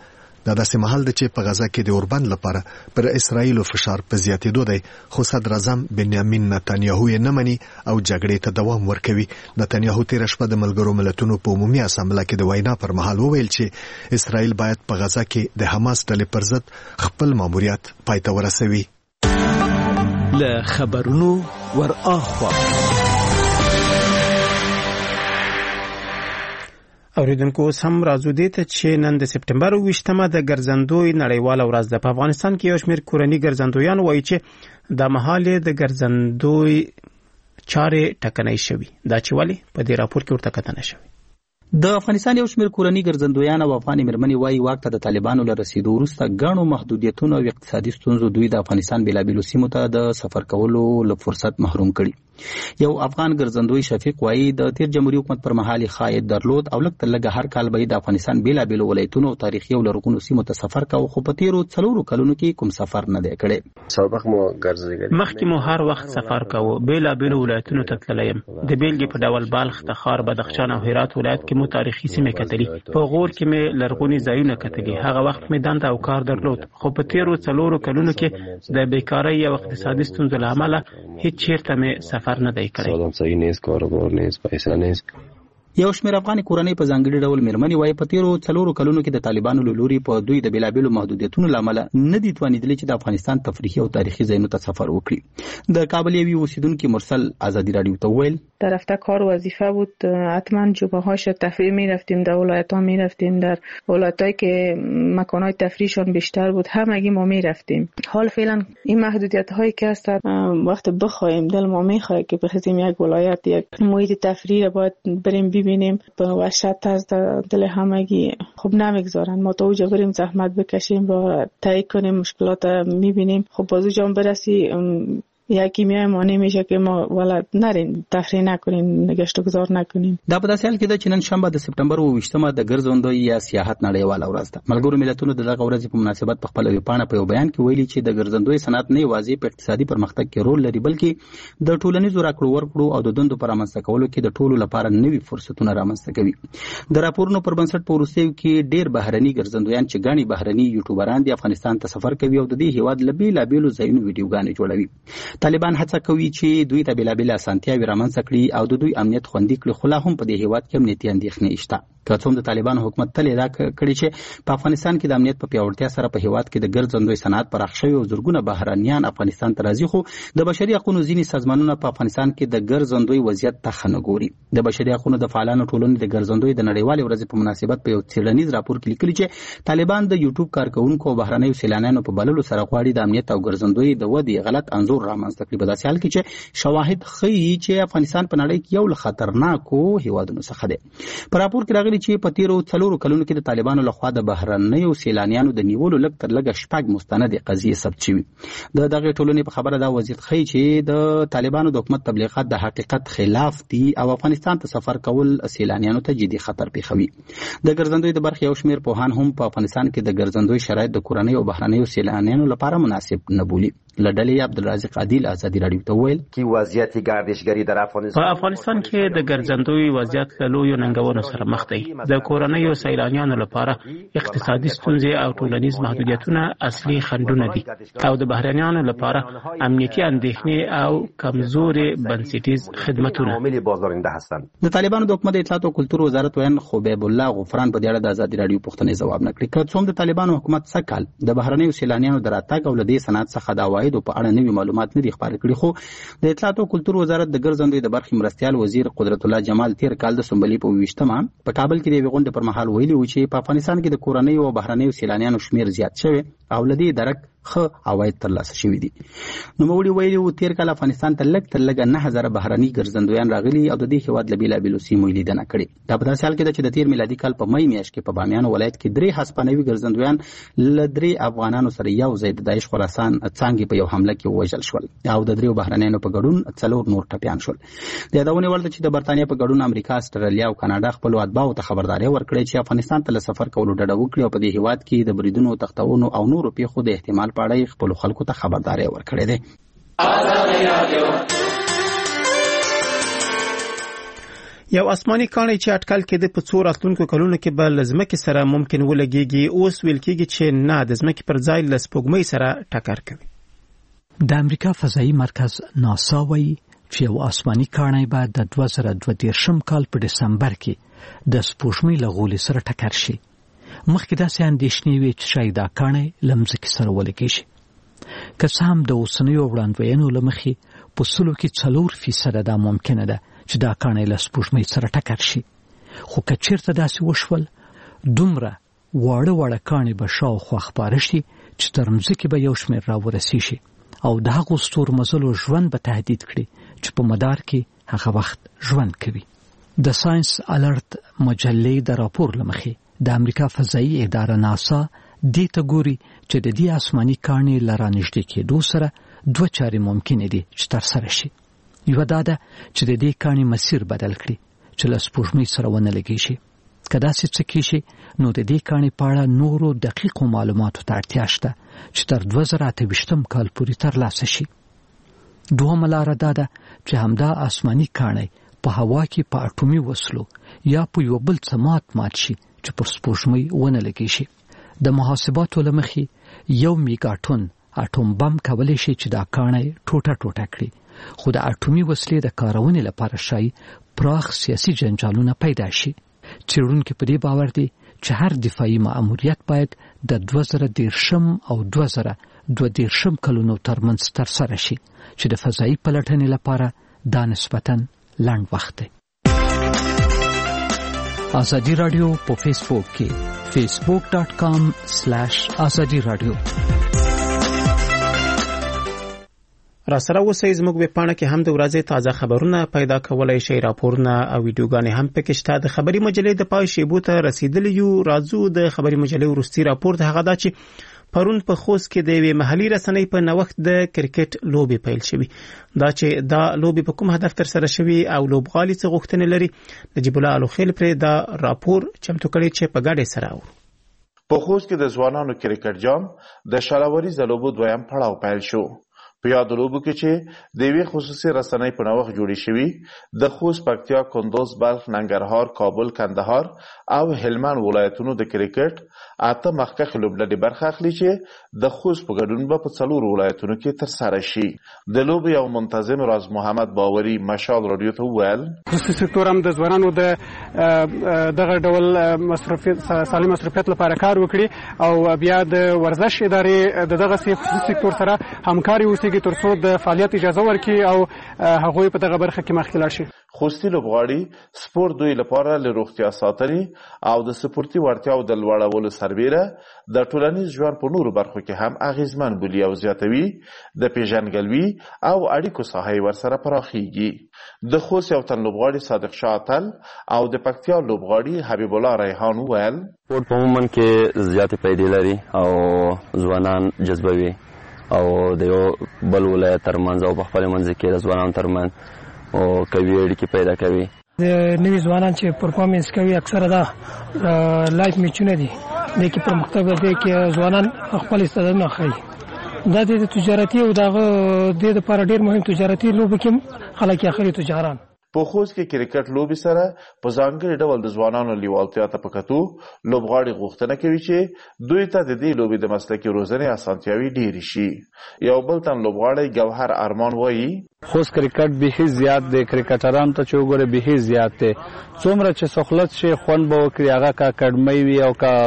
دا داسې مهال د چې په غزا کې د اوربند لپاره پر اسرایل فشار په زیاتېدو دی خو صدر اعظم بنیامین نتانیاهو یې نه مني او جګړې ته دوام ورکوي. نتانیاهو تیر شپه د ملګرو ملتونو په عمومي اسامبله کې د وینا پر مهال وویل چې اسرایل باید په غزا کې د حماس ډلې پر ضد خپل ماموریت پای ته ورسوي. له خبرونو ور اخوا اوریدونکو هم راځو دې ته چې نن د سپټمبر 28مه د ګرځندوی نړیواله ورځ ده. په افغانستان کې یو شمېر کورني ګرځندویان وایي چې د مهاله د ګرځندوی چارې ټکنۍ شوي. دا چې ولې په دې راپور کې ورته کتنه شوی. د افغانستان یو شمېر کورني ګرځندویان او افغاني مېرمنې وایي واک ته د طالبانو له رسیدو وروسته ګڼو محدودیتونو او اقتصادي ستونزو دوی د افغانستان بېلابېلو سیمو ته د سفر کولو له فرصت محروم کړي. یو افغان ګرځندوی شفیق وایي د تیر جمهوریت حکومت پر مهال خاید درلود او لږ تر لږه هر کال به د افغانستان بېلابېلو ولایتونو او تاریخي او لرغونو سیمو ته سفر کاوه خو په تیرو 4 کلونو کې کوم سفر نه دی کړی. مخکې مو هر وخت سفر کاوه بېلابېلو ولایتونو ته تللی یم. د بیلګې په ډول بلخ، تخار، بدخشان او هرات ولایت کې مو تاریخي سیمې کتلې. په غور کې مې لرغوني ځایونه کتلې. هغه وخت مې دنده او کار درلود خو په تیرو 4 کلونو کې د بیکارۍ او اقتصادي ستونزو له امله هیڅ چیرته مې سفر نه دی کړی. صحیح نیست، کاروبار نیست، پیسې نیست. یو شمېر افغاني کورنۍ په ځانګړي ډول مېرمنې وایي په تیرو 4 کلونو کې د طالبانو له لوري په دوی د بېلابېلو محدودیتونو له امله نه دي توانېدلي چې د افغانستان تفریحي او تاریخي ځایونو ته سفر وکړي. د کابل یوې اوسیدونکي مرسل آزادی رادیو ته وویل در رفته کار وظیفه بود، حتما جمعه‌هاش تفریح می‌رفتیم، در ولایت‌ها می‌رفتیم، در ولایت‌هایی که مکان‌های تفریحشون بیشتر بود همگی ما می‌رفتیم. حال فعلا این محدودیت‌هایی که هست وقت بخوایم دل ما می‌خواد که بخوایم یک ولایت یک محیط تفریح باید بریم ببینیم به وحشت از دل همگی خب نمیگذارن ما تا اونجا بریم زحمت بکشیم و تایید کنیم مشکلات می‌بینیم. خب بازو جام برسی یکی میای مانع میشه که ما ولادت نرین تفریح نکنین نگشت گذار نکنین. دا په داسې حال کې ده چې نن شنبه د سپټمبر 28مه د ګرځندوی یا سیاحت نړیواله ورځ ده. ملګرو ملتونو د دغه ورځې په مناسبت په خپل ویبپاڼه په یو بیان کې ویلي چې د ګرځندوی صنعت نه یوازې په اقتصادي پرمختګ کې رول لري بلکې د ټولنیزو راکړو ورکړو او د دندو پر رامنځته کولو کې د ټولو لپاره نوي فرصتونه رامنځته کوي. د راپورونو پر بنسټ په وروستیو کې ډېر بهرني ګرځندویان چې ګڼي بهرني یوټیوبران د افغانستان ته سفر کوي او د دې هیواد له بېلابېلو ځایونو ویډیوګانې جوړوي. طالبان هڅه کوي چې دوی ته بېلابېلې اسانتیاوې رامنځته کړي او د دوی امنیت خوندي کړي خو لا هم په دې هیواد کې امنیتي اندېښنې شته. که څوم د طالبانو حکومت تل ادعا کړې چې په افغانستان کې د امنیت په پیاوړتیا سره په هیواد کې د ګرځندوی صنعت پراخ شوی او زرګونه بهرنیان افغانستان ته راځي خو د بشري حقوقو ځینې سازمانونه په افغانستان کې د ګرځندوی وضعیت ته ښه نه ګوري. د بشري حقوقو د فعالانو ټولنې د ګرځندوی د نړیوالې ورځې په مناسبت په یو څېړنیز راپور کې لیکلي چې طالبان د یوټیوب کارکونکو او بهرنیو سیلانیانو په بللو سره غواړي د امنیت او ګرځندوی د ودې غلط انځور رامنځته کړي. په داسې حال کې چې شواهد ښیي چې افغانستان په نړۍ کې یو له خطرناکو هیوادونو څخه دی. په راپور کې راغلي چې په تیرو 4 کلونو کې د طالبانو لخوا د بهرنیو سیلانیانو د نیولو لږ تر لږه 6 مستندې قضیې ثبت شوي. د دغه ټولنې په خبره دا وضعیت ښیي چې د طالبانو د حکومت تبلیغات د حقیقت خلاف دي او افغانستان ته سفر کول سیلانیانو ته جدي خطر پیښوي. د ګرځندوی د برخې یو شمېر پوهان هم په افغانستان کې د ګرځندوی شرایط د کورنۍ او بهرنیو سیلانیانو لپاره مناسب نه بولي. لډلې عبدالرازق عادل آزادی رادیو ته ویل کی وضعیت گردشگری در افغانستان په افغانستان کې د ګرځندوی وضعیت له لویو ننګونو سره مخ دی. د کورنیو سیلانیانو لپاره اقتصادي ستونزې او ټولنیز محدودیتونه اصلي خنډونه دي او د بهرنیانو لپاره امنیتي اندېښنې او کمزوري بنسټیز خدمتونه. د طالبانو د حکومت اطلاعات او کلتور وزارت ویان خبیب الله غفران په دې اړه د آزادی رادیو پوښتنې ځواب نکړي. که څوم د طالبانو حکومت سکهال د بهرنیو سیلانیانو د راتګ او لدې صنعت څخه د عوایدو په اړه نوي معلومات نه دي خپاره کړي خو د اطلاعات او کلتور وزارت د ګرځندوی د برخې مرستیال وزیر قدرت الله جمال تیر کال د سنبلې په 28مه په کابل کې د یوې غونډې پر مهال ویلي و چې په افغانستان کې د کورنیو او بهرنیو سیلانیانو شمیر زیات شوی او لدې درک ښه عواید ترلاسه شوي دي. نوموړي ویلي و تیر کال افغانستان ته لږ تر لږه 9000 بهرني ګرځندویان راغلي او د دې هیواد له بېلابېلو سیمو لیدنه کړې. دا په داسې حال کې ده چې د تیر میلادي کال په مۍ میاشت کې په بامیان ولایت کې 3 هسپانوي ګرځندویان له 3 افغانانو سره یو ځای د داعش خراسان څانګې په یو حمله کې ووژل شول او د 3 بهرنیانو په ګډون 4 نور ټپیان شول. د یادونې وړ ده چې د برتانیا په ګډون امریکا، استرالیا او کاناډا خپل اتباعو ته خبرداري ورکړې چې افغانستان ته له سفر کولو ډډه وکړي او په دې هیواد کې د بریدونو، تختونو او نورو پیښو د احتمال په اړه خپل خلکو ته خبرداري ورکړې ده. یو آسماني کاڼی چې اټکل کېده په څو راتلونکو کلونو کې به له ځمکې سره ممکن ولګېږي، اوس ویل کېږي چې نه، د ځمکې پر ځای له سپوږمۍ سره ټکر کوي. د امریکا فضایي مرکز ناسا وایي چې یو آسماني کاڼی به د 2022 کال په دسمبر کې د سپوږمۍ له غولي سره ټکر شي. مخکې داسې اندېښنې وې چې شاید دا کاڼی له ځمکې سره ولګېږي. که څه هم د اوسنیو وړاندوینو له مخې په 4% دا ممکنه ده چې دا کاڼی له سپوږمۍ سره ټکر شي، خو که چېرته داسې وشول دومره واړه کاڼي به شاوخوا خپاره شي چې تر ځمکې به یو شمېر راورسېږي او د هغو ستورمزلو ژوند به تهدید کړي چې په مدار کې هغه وخت ژوند کوي. د ساينس الرټ مجلې د راپور له مخې د امریکا فضایي اداره ناسا دې ته ګوري چې د دې آسماني کاڼي له رانږدې کېدو سره 2 چارې ممکنې دي چې ترسره شي. یوه دا ده چې د دې کاڼي مسیر بدل کړي چې له سپوږمۍ سره ونه لګېږي. که داسې څه کېږي نو د دې کاڼي په اړه نورو دقیقو معلوماتو ته اړتیا شته چې تر 2028 کال پورې ترلاسه شي. دوهمه لاره دا ده چې همدا آسماني کاڼي په هوا کې په اټومي وسلو یا په یو بل څه مات شي چې پر سپوږمۍ ونه لګېږي. د محاسباتو له مخې 1 میګاټون اټوم بم کولی شي چې دا کاڼي ټوټه کړي، خو د اټومي وسلې د کارونې لپاره شای پراخ سیاسي جنجالونه پیدا شي. څېړونکي په دې باور دي چې هر دفاعي مأموریت باید د 2013 او 2022 کلونو ترمنځ ترسره شي چې د فضایي پلټنې لپاره دا نسبتاً لنډ وخت دی. آزادی رادیو په فیسبوک کې facebook.com/azadi radio. را سره اوسئ، زموږ ویب پاڼه کې هم د ورځې تازه خبرونه پیدا کولای شئ، راپورونه او ویډیوګانې هم پکې شته. د خبري مجلې د پای شیبو ته رسیدلی یو. راځو د خبري مجلې وروستي راپور د هغه دا چې پرون په خوست کې د یوې محلي رسنۍ په نوښت د کرکټ لوبې پیل شوې. دا چې دا لوبې په کوم هدف ترسره شوې او لوبغالي څه غوښتنې لري، نجیب الله الوخیل پرې دا راپور چمتو کړی چې په ګډه سره اورو. په خوست کې د ځوانانو کرکټ جام د شالاوري زلوبو دویم پړاو پیل شو. په یاد لوبو کې چې د یوې خصوصي رسنۍ په نوښت جوړې شوې د خوست، پکتیا، کندوز، بلخ، ننګرهار، کابل، کندهار او هلمند ولایتونو د کرکټ 8 مخکښ لوبډلې برخه اخلي چې د خوست په ګډون به په 4 ولایتونو کې ترسره شي. د لوبې یو منتظم راز محمد باوري مشال رادیو ته وویل خصوصي سکتور هم د ځوانانو د دغه ډول سالم مصرفیت لپاره کار وکړي او بیا د ورزش ادارې دغه خصوصي سکتور سره همکاري وکړي ترڅو د فعالیت اجازه ورکړي او هغوی په دغه برخه کې مخکې لاړ شي. خوستي لوبغاړي سپورت دوی لپاره له روغتیا ساتنې او د سپورتي وړتیاو د لوړولو سربیره د ټولنیز ژوند په نورو برخو کې هم اغیزمن بولي او زیاتوي. د پیژنګلوي او اړیکو ساحه ورسره پراخیږي. د خوست یو تن لوبغاړي صادق شاه اتل او د پکتیا لوبغاړي حبیب الله ریحان وویل سپورت په عموما کې زیاتې پیدې لري او ځوانان جذبوي او د یو بل ولایت ترمنځ او په خپل منځ کې د ځوانانو ترمنځ او کوي اړیکې پیدا کوي. د نوي ځوانان چې پرفارمنس کوي اکثره دا لایف میچونه دي، د کې پرمختګ دی کې ځوانان خپل استعدادونه ښيي. دا د تجارتي او دغه د لپاره ډیر مهم تجارتي لوبې کې خلک اخري تجاران. په خوست کې کرکټ لوبي سره په ځانګړي ډول د ځوانانو لیوالتیا ته پکاتو لوبغاړي غوښتنه کوي چې دوی ته د دې لوبي د مسلکي روزنې اسانتیاوي ډېری شي. یو بل تن لوبغاړی جوهر ارمان وایي خوست کرکټ به زیات دی، کرکټران ته چې وګوره به زیات دی. څومره چې سہولت شي خون به وکړي، هغه کا اکیډمي وي او کا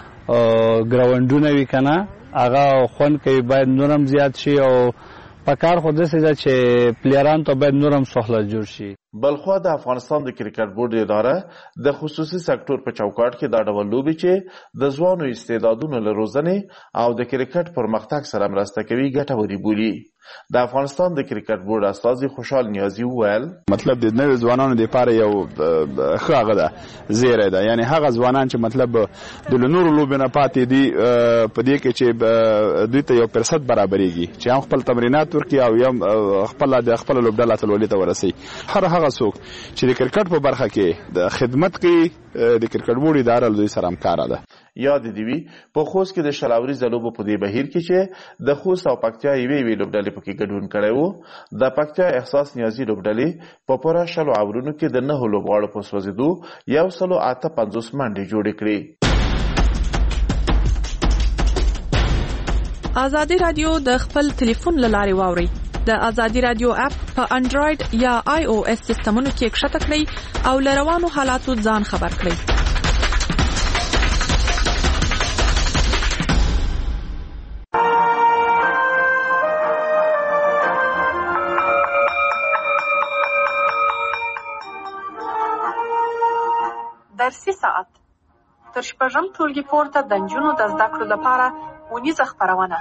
ګراوندونه وي کنه، هغه خون کوي باید نورم زیات شي او پکار خو داسې ده چې پلیران ته باید نورم سہولت جوړ شي. بلخوا د افغانستان د کرکټ بورډ اداره د خصوصي سکتور په چوکاټ کې دا ډول لوبې چې د ځوانو استعدادونو له روزنې او د کرکټ پرمختګ سره مرسته کوي ګټورې بولي. د افغانستان د کرکټ بورډ استازي خوشحال نیازي وویل مطلب د نوو ځوانانو لپاره یو ښه هغه ده زیری ده، یعنی هغه ځوانان چې مطلب د نورو لوبو نه پاتې دي په دې کې چې دوی ته یو فرصت برابرېږي چې هم خپل تمرینات ورکړي او یم خپل د خپل لوبډله اتلولۍ ته ورسي. هغه څوک چې د کرکټ په برخه کې د خدمت کوي د کرکټ بورډ اداره له دوی سره همکاره ده. یاد دی وی په خوست کې د شلاوري زلوبو په دې بهیر کې چې د خوست او پکتیا یوې لوبډلې پکې ګډون کړی وو د پکتیا احساس نیازي لوبډلې په پوره شلو اورونو کې د 9 لوبغاړو په سوځېدو 158 منډې جوړې کړې. ازادي رادیو د خپل ټلیفون له لارې واوري. د ازادي رادیو اپ په انډراید یا آی او اس سیستمونو کې ښکته کړئ او له روانو حالاتو ځان خبر کړئ. درسي ساعت تر شپږم ټولګي پورته د نجونو د زده کړو لپاره ونیزه خپرونه.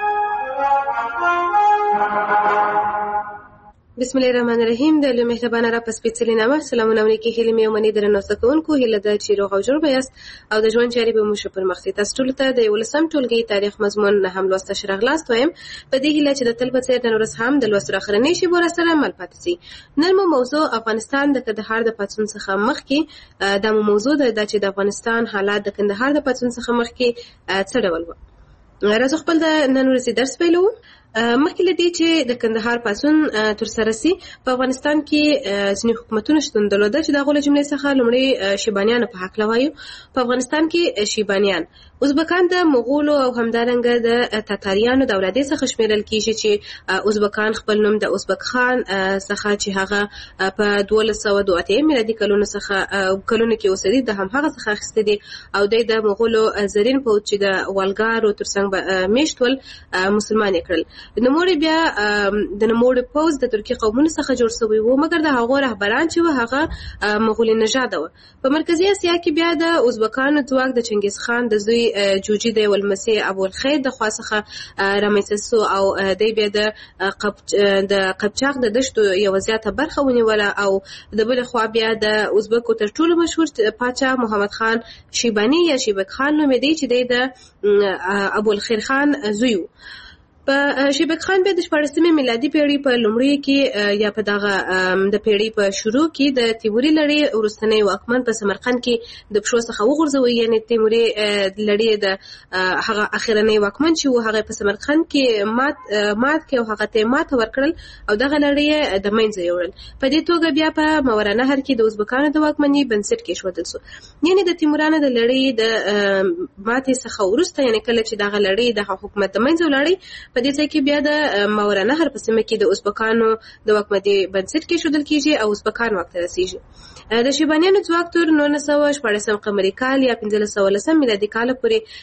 بسم الله الرحمن الرحیم. د لوی مهربانه را پس پیڅلې نامه سلامونه علیکم. هیله مې ومني درنو زدهکوونکو هیله ده چې روغ او جوړ یاست او د ژوند چارې به مو ښه پرمخ ځي. تاسو ټول ته د 11م ټولګي تاریخ مضمون نه هم لوسته شراغلاست وایم په دې هیله چې د تل په څیر نن ورځ هم د لوستلو اخرنۍ شیبو را سره مل پاتې شي. نن مو موضوع افغانستان د کندهار د پاڅون څخه مخکې د موضوع د چې د افغانستان حالات د کندهار د پاڅون څخه مخکې څه ډول و. راځو خپل د نن ورځې درس پیلو. مخکې له دې چې د کندهار پاڅون ترسره سي په افغانستان کې ځینې حکومتونه شتون درلوده چې د هغو له جملې څخه لومړی شیبانیانو په هکله وایو. په افغانستان کې شیبانیان ازبکان د مغولو او همدارنګه د تاتاریانو د اولادې څخه شمیرل کیږي چې ازبکان خپل نوم د ازبک خان څخه چې هغه په 1282 میلادي کلونو کې اوسېدی د هم هغه څخه اخیسته دي او د مغولو زرین پوځ چې د والګارو ترڅنګ میشتول مسلمان کړل. نوموړی بیا د نوموړي پوځ د ترکی قومونو څخه جوړ شوی و مګر د هغو رهبران چې و هغه مغولي نژاد و. په مرکزی اسیا کې بیا د ازبکانو ځواک د چنګیز خان د زوی جوجي د ولمسی ابوالخیر د خوا څخه رامنځته سو او د بیا د قبچاق د دشتو یو زیاته برخه ونیوله او د بل خوا بیا د ازبکو تر ټولو مشهور پاچا محمد خان شیبانی یا شیبک خان نومېدی چې د ابوالخیر خان زوی و. په شیبک خان بیا د 14مې میلادي پیړۍ په لومړیو کې یا په دغه د پیړۍ په شروع کې د تیموري لړۍ وروستنی واکمن په سمرقند کې د پښو څخه وغورځوي. یعنې تیموري لړۍ د هغه اخرنی واکمن چې و هغه په سمرقند کې مات کې او هغه ته ماته ورکړل او دغه لړۍ د منځه یوړل. په دې توګه بیا په ماورانهر کې د ازبکانو د واکمنۍ بنسټ کېښودل شو. یعنې د تیمورانو د لړۍ د ماتې څخه وروسته یعنې کله چې دغه لړۍ د حکومت د منځه ولاړی په دې ځای کې بیا د ماورانهر په سیمه کې د ازبکانو د واکمنۍ بنسټ کېښودل کېږي او ازبکان واک ته رسېږي. د شیبانیانو ځواک تر 1914 قمري کال یا 1510 میلادي کال پورې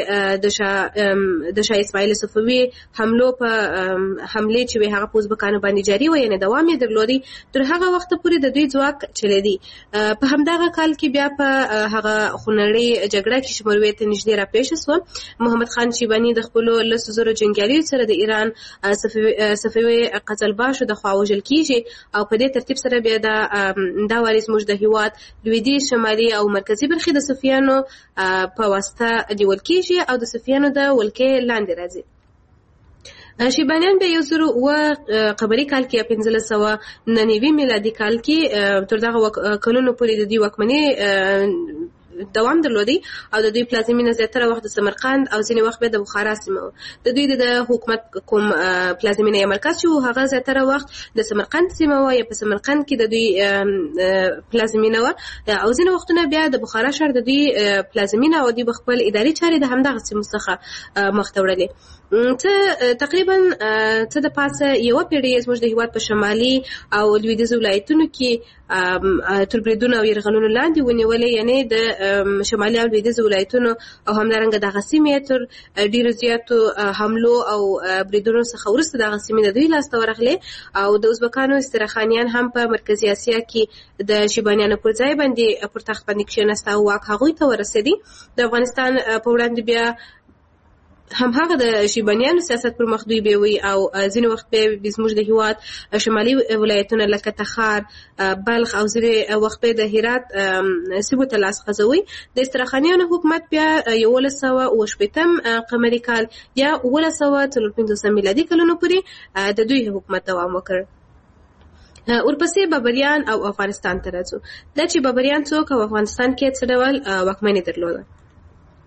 چې د شاه اسماعیل صفوي حملو په حملې چې هغه په ازبکانو باندې جاري و یعنې دوام یې درلودی تر هغه وخت پورې د دوی ځواک چلیدي. په همدغه کال کې بیا په هغه خونړۍ جګړه کې چې مروې ته نږدې راپېښه سوه محمد خان شیباني د خپلو 100,000 جنګیالیو سره د ایران صفوي قزلباشو د خوا وژل کیږي او په دې ترتیب سره بیا دا واري زموږ د هیواد لویدیځ شمالي او مرکزي برخې د صفویانو په واسطه نیول کیږي او د صفویانو د ولکې لاندې راځي. شیبانیان به 1009 قمري کال کې 1590 میلادي کال کې تر دغه کلونو پورې د دې واکمنۍ دوام درلودی او د دوی پلازمینه زیاتره وخت د سمرقند او ځینې وخت به د بخارا سیمه د دوی د حکومت کوم پلازمینه یا مرکز چې هغه زیاتره وخت د سمرقند سیمه و یا په سمرقند کې د دوی پلازمینه و او ځینې وختونه بیا د بخارا ښار د دوی پلازمینه او د خپل اداري چارې د همدغه سیمو څخه مخ ته وړلې. تقریبا څه د پاسه یو پیړۍ زموږ د هیواد په شمالي او لویدیځ ولایتونو کې تر بریدونو او یرغلونو لاندې ونیولې یعنې د شمالي او لویدیځ ولایتونو او همدارنګه دغه سیمې تر ډیرو زیاتو حملو او بریدونو څخه وروسته دغه سیمې د دوی لاسته ورغلې او د ازبکانو استراخانیان هم په مرکزي اسیا کې د شیبانیانو پر ځای باندې پر تخت باندې کښېناسته او واک هغوی ته ورسېدی. د افغانستان په وړاندې بیا هم هغه د شیبانیانو سیاست پر مخ دوی بیوي او ځینې وخت به زموږ د هیواد شمالي ولایتونه لکه تخار بلخ او ځینې وخت به د هرات سیمو ته لاس غځوي. د استراخانیانو حکومت بیا 1180 قمري کال یا 1953 میلادي کلونو پورې د دوی حکومت دوام وکړ. ورپسې بابریان او افغانستان ته راځو. دا چې بابریان څوک او افغانستان کې څه ډول واکمني درلوده.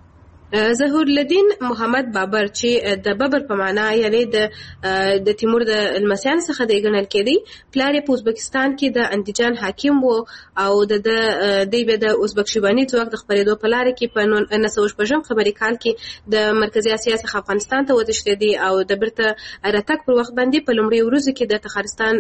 ظهور الدین محمد بابر چې د بابر په معنا یعنی د تیمور د لمسیان څخه دی ګڼل کېدی. پلار یې په ازبکستان کې د اندیجان حاکم و او د دوی د ازبک شیباني ځواک د خپرېدو په لاره کې په 1906 خبري کال کې د مرکزي اسیا څخه افغانستان ته وتښتېدی او د بیرته راتګ پر وخت باندې په لومړي ورځو کې د تخارستان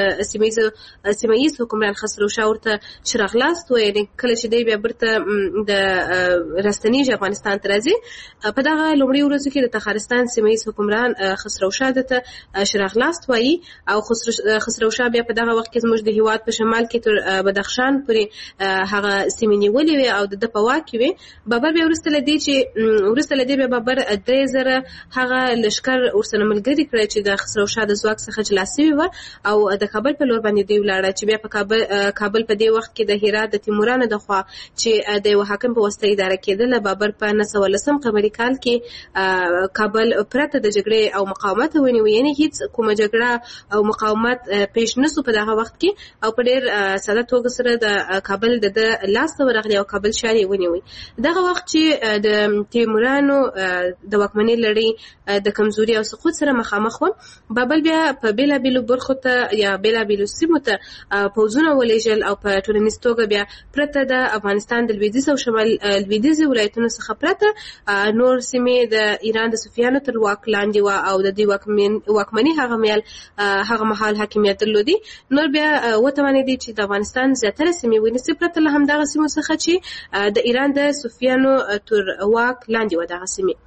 د سیمه‌ییز حکمران خسرو شاه ورته چراغلاست و، یعنی کله چې دی بیا بیرته د راستنیږي افغانستان راځي. په دغه لومړي ورځو کې د تخارستان سیمه‌ییز حکمران خسرو شاه ته شراغلاست وایي او خسرو شاه بیا په دغه وخت کې زموږ د هیواد په شمال کې تر بدخشان پورې هغه سیمې نیولې وې او د په واک کې وې. بابر بیا وروسته له دې بیا بابر 3000 هغه لشکر ورسره ملګري کړی چې د خسرو شاه د ځواک څخه جلا سوي و او د کابل په لور باندې دی ولاړه چې بیا په کابل په دې وخت کې د هرات د تیمورانو د خوا چې د یو حاکم په واسطه اداره کېدله. بابر په 1910 قمري کال کې کابل پرته د جګړې او مقاومت ونیو، یعنی هیڅ کومه جګړه او مقاومت پیش نسو په دغه وخت کې او په ډېر ساده توګه سره د کابل د لاس ته ورغلی او کابل ښار یې ونیوی. دغه وخت چې د تیمورانو د واکمنۍ لړۍ د کمزوري او سقوط سره مخامخ و، بابل بیا په بیلابیلو برخو ته یا بیلابیلو سیمو ته پوځونه ولېږل او په ټولنیز توګه بیا پرته د افغانستان د لویدیځ او شمال لویدیځ ولایتونو څخه پرته نور سیمې د ایران د صفویانو تر واک لاندې و او د دې واکمنۍ هغه مهال حاکمیت درلودي. نور بیا وتوانېدی چې د افغانستان زیاتره سیمې ونیسي پرته له همدغه سیمو څخه چې د ایران د صفویانو تر واک لاندې و دغه سیمې.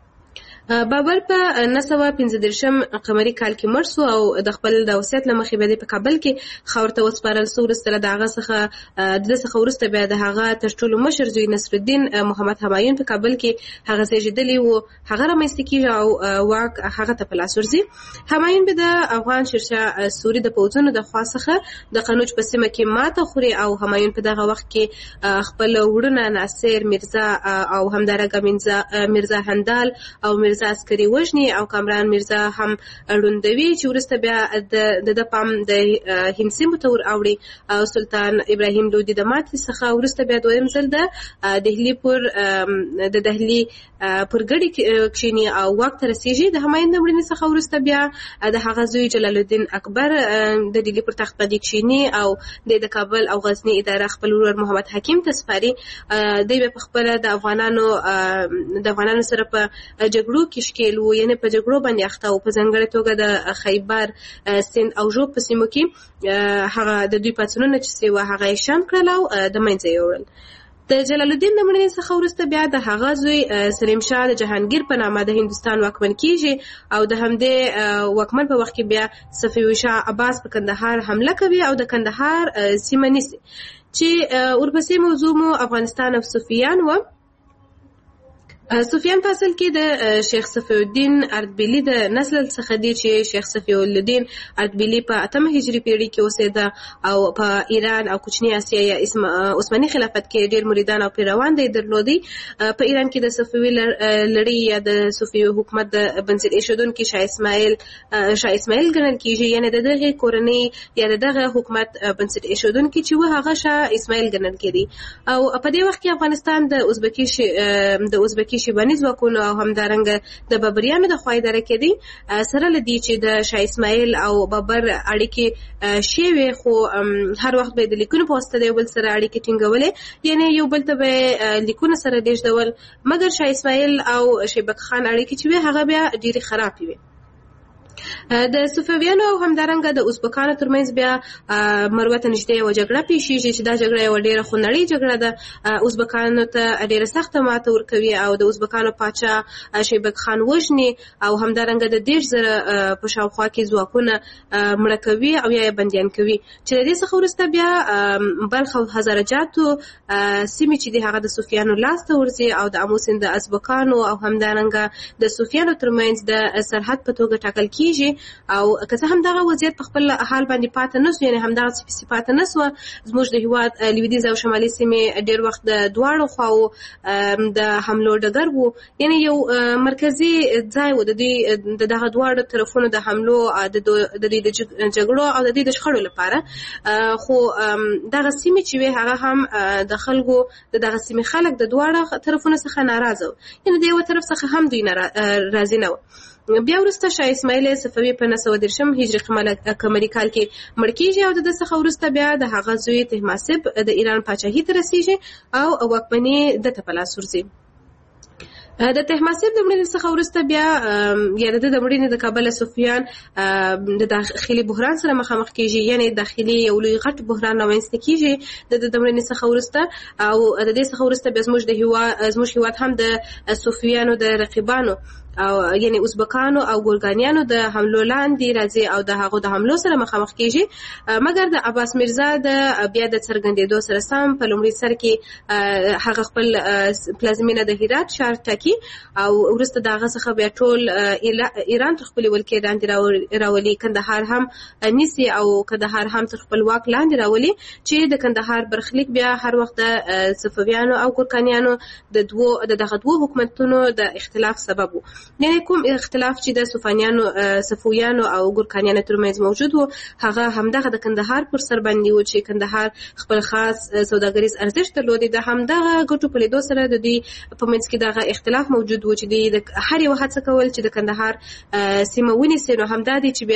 بابر په 1915 قمري کال کې مړ شو او د خپل د وصیت له مخې به په کابل کې خاور ته وسپارل شو. وروسته له هغه څخه وروسته بیا د هغه تر ټولو مشر زوی نصرالدین محمد همایون په کابل کې هغه زیږېدلی و، هغه رامنځته کېږي او واک هغه ته په لاس ورځي. همایون به د افغان شیرشاه سوري د پوځونو د خوا څخه د قنوج په سیمه کې ماته خوري او همایون په دغه وخت کې خپل وروڼه ناصر میرزا او همدارنګه میرزا هندال او میرزا عسکري وژني او کامران میرزا هم ړوندوي چې وروسته بیا د پام د هند سیمو ته ور اوړي او سلطان ابراهیم لودي د ماتې څخه وروسته بیا دویم ځل د دهلي پر ګډي کښیني او واک ته رسیږي. د همایون د مړینې څخه وروسته بیا د هغه زوی جلال الدین اکبر د دهلي پر تخت باندې کښیني او د کابل او غزنی اداره خپل ورور محمد حکیم ته سپاري. دوی به په خپله د افغانانو سره په جګړو کې شکیل وو، یعنی په جګړو باندې اخته وو. په ځانګړې توګه د خیبر سند او ژوب په سیمو کې هغه د دوی پاڅونونه چې سوي هغه یې شام کړل او د منځه یې وړل. د جلال الدین د مړینې څخه وروسته بیا د هغه زوی سلیم شاه د جهانگیر په نامه د هندوستان واکمن کیږي او د همدې واکمن په وخت کې بیا صفوي شاه عباس په کندهار حمله کوي او د کندهار سیمه نیسي چې ورپسې موضوع مو افغانستان او صفویان و. صفویان په اصل کې د شیخ صفی الدین اردبیلی د نسل څخه دی چې شیخ صفی الدین اردبیلی په 8 هجري پیړۍ کې اوسېده او په ایران او کوچنی اسیا یا عثماني خلافت کې ډېر مریدان او پیروان دی درلودي. په ایران کې د صفوي لړۍ یا د صفوي حکومت د بنسټ ایښودونکي شاه اسماعیل ګڼل کېږي، یعنی د دغه کورنۍ یا د دغه حکومت بنسټ ایښودونکي چې و هغه شاه اسماعیل ګڼل کېدی او په دې وخت کې افغانستان د ازبکي شیباني ځواکونو او همدارنګه د بابریانو د خوا اداره کېدی. سره له دې چې د شاه اسماعیل او بابر اړیکې شوې خو هر وخت به د لیکونو په واسطه د یو بل سره اړیکې ټینګولې، یعنی یو بل ته به لیکونه سره لیږدول، مګر شاه اسماعیل او شیبک خان اړیکې چې وې هغه بیا ډېرې خرابې وې. د صفویانو او همدارنګه د ازبکانو ترمنځ بیا مروه ته نږدې یوه جګړه پیښیږي چې دا جګړه یوه ډېره خونړۍ جګړه ده. ازبکانو ته ډېره سخته ماته ورکوي او د ازبکانو پاچا شیبک خان وژني او همدارنګه د 10,000 په شاوخوا کې ځواکونه مړه کوي او یا یې بندیان کوي. چې د دې څخه وروسته بیا بلخ او هزارجاتو سیمې چې دي هغه د صفویانو لاس ته ورځي او د امو سیند د ازبکانو او همدارنګه د صفویانو ترمنځ د سرحد په توګه ټاکل کېږي کیږي او که څه هم دغه وضعیت په خپل حال باندې پاتې نسو یعنی هم دغه صفات نسو زموږ د هیواد لویدیځ او شمالي سیمې ډیر وخت د دواړو خواو د حملو ډګر وو یعنی یو مرکزی ځای و د دغه دواړو طرفونو د حملو د جګړو او د شخړو لپاره خو دغه سیمې چې وي هغه هم د خلکو دغه سیمې خلک د دواړو طرفونو څخه ناراضه یعنی د یو طرف څخه هم دوی راضي نه و بیا وروسته شاه اسماعیل صفوي په 930 هجري قمري کال کې مړ کیږي او د څخه وروسته بیا د هغه زوی طهماسب د ایران پاچاهي ته رسیږي او واکمني د په لاس ورځي د طهماسب د مړینې څخه وروسته بیا یا د مړینې د کابل سفیان د داخلي بحران سره مخامخ کیږي یعنی داخلي یو لوی غټ بحران رامنځته کیږي د مړینې څخه وروسته او د دې څخه وروسته بیا زموږ هیواد هم د صوفیانو د رقیبانو او یعنی ازبکانو او ګورګانیانو د حملو لاندې راځي او د هغو د حملو سره مخامخ کیږي مګر د عباس میرزا د بیا د څرګندېدو سره سم په لومړي سر کې هغه خپل پلازمینه د هرات ښار ټاکي او وروسته د هغه څخه بیا ټول ایران تر خپلې ولکې لاندې راولي کندهار هم نیسي او کندهار هم تر خپل واک لاندې راولي چې د کندهار برخلیک بیا هر وخت د صفویانو او ګورکانیانو د دغه دوه حکومتونو د اختلاف سبب و یعنی کوم اختلاف چې د صفویانو او ګورکانیانو ترمنځ موجود و هغه همدغه د کندهار پر سر باندې و چې کندهار خپل خاص سوداګریز ارزښت درلود د همدغه ګټو په لیدو سره د دې په منځ کې دغه اختلاف موجود و چې د هر یو هڅه کول چې د کندهار سیمه ونیسي نو همدا دی چې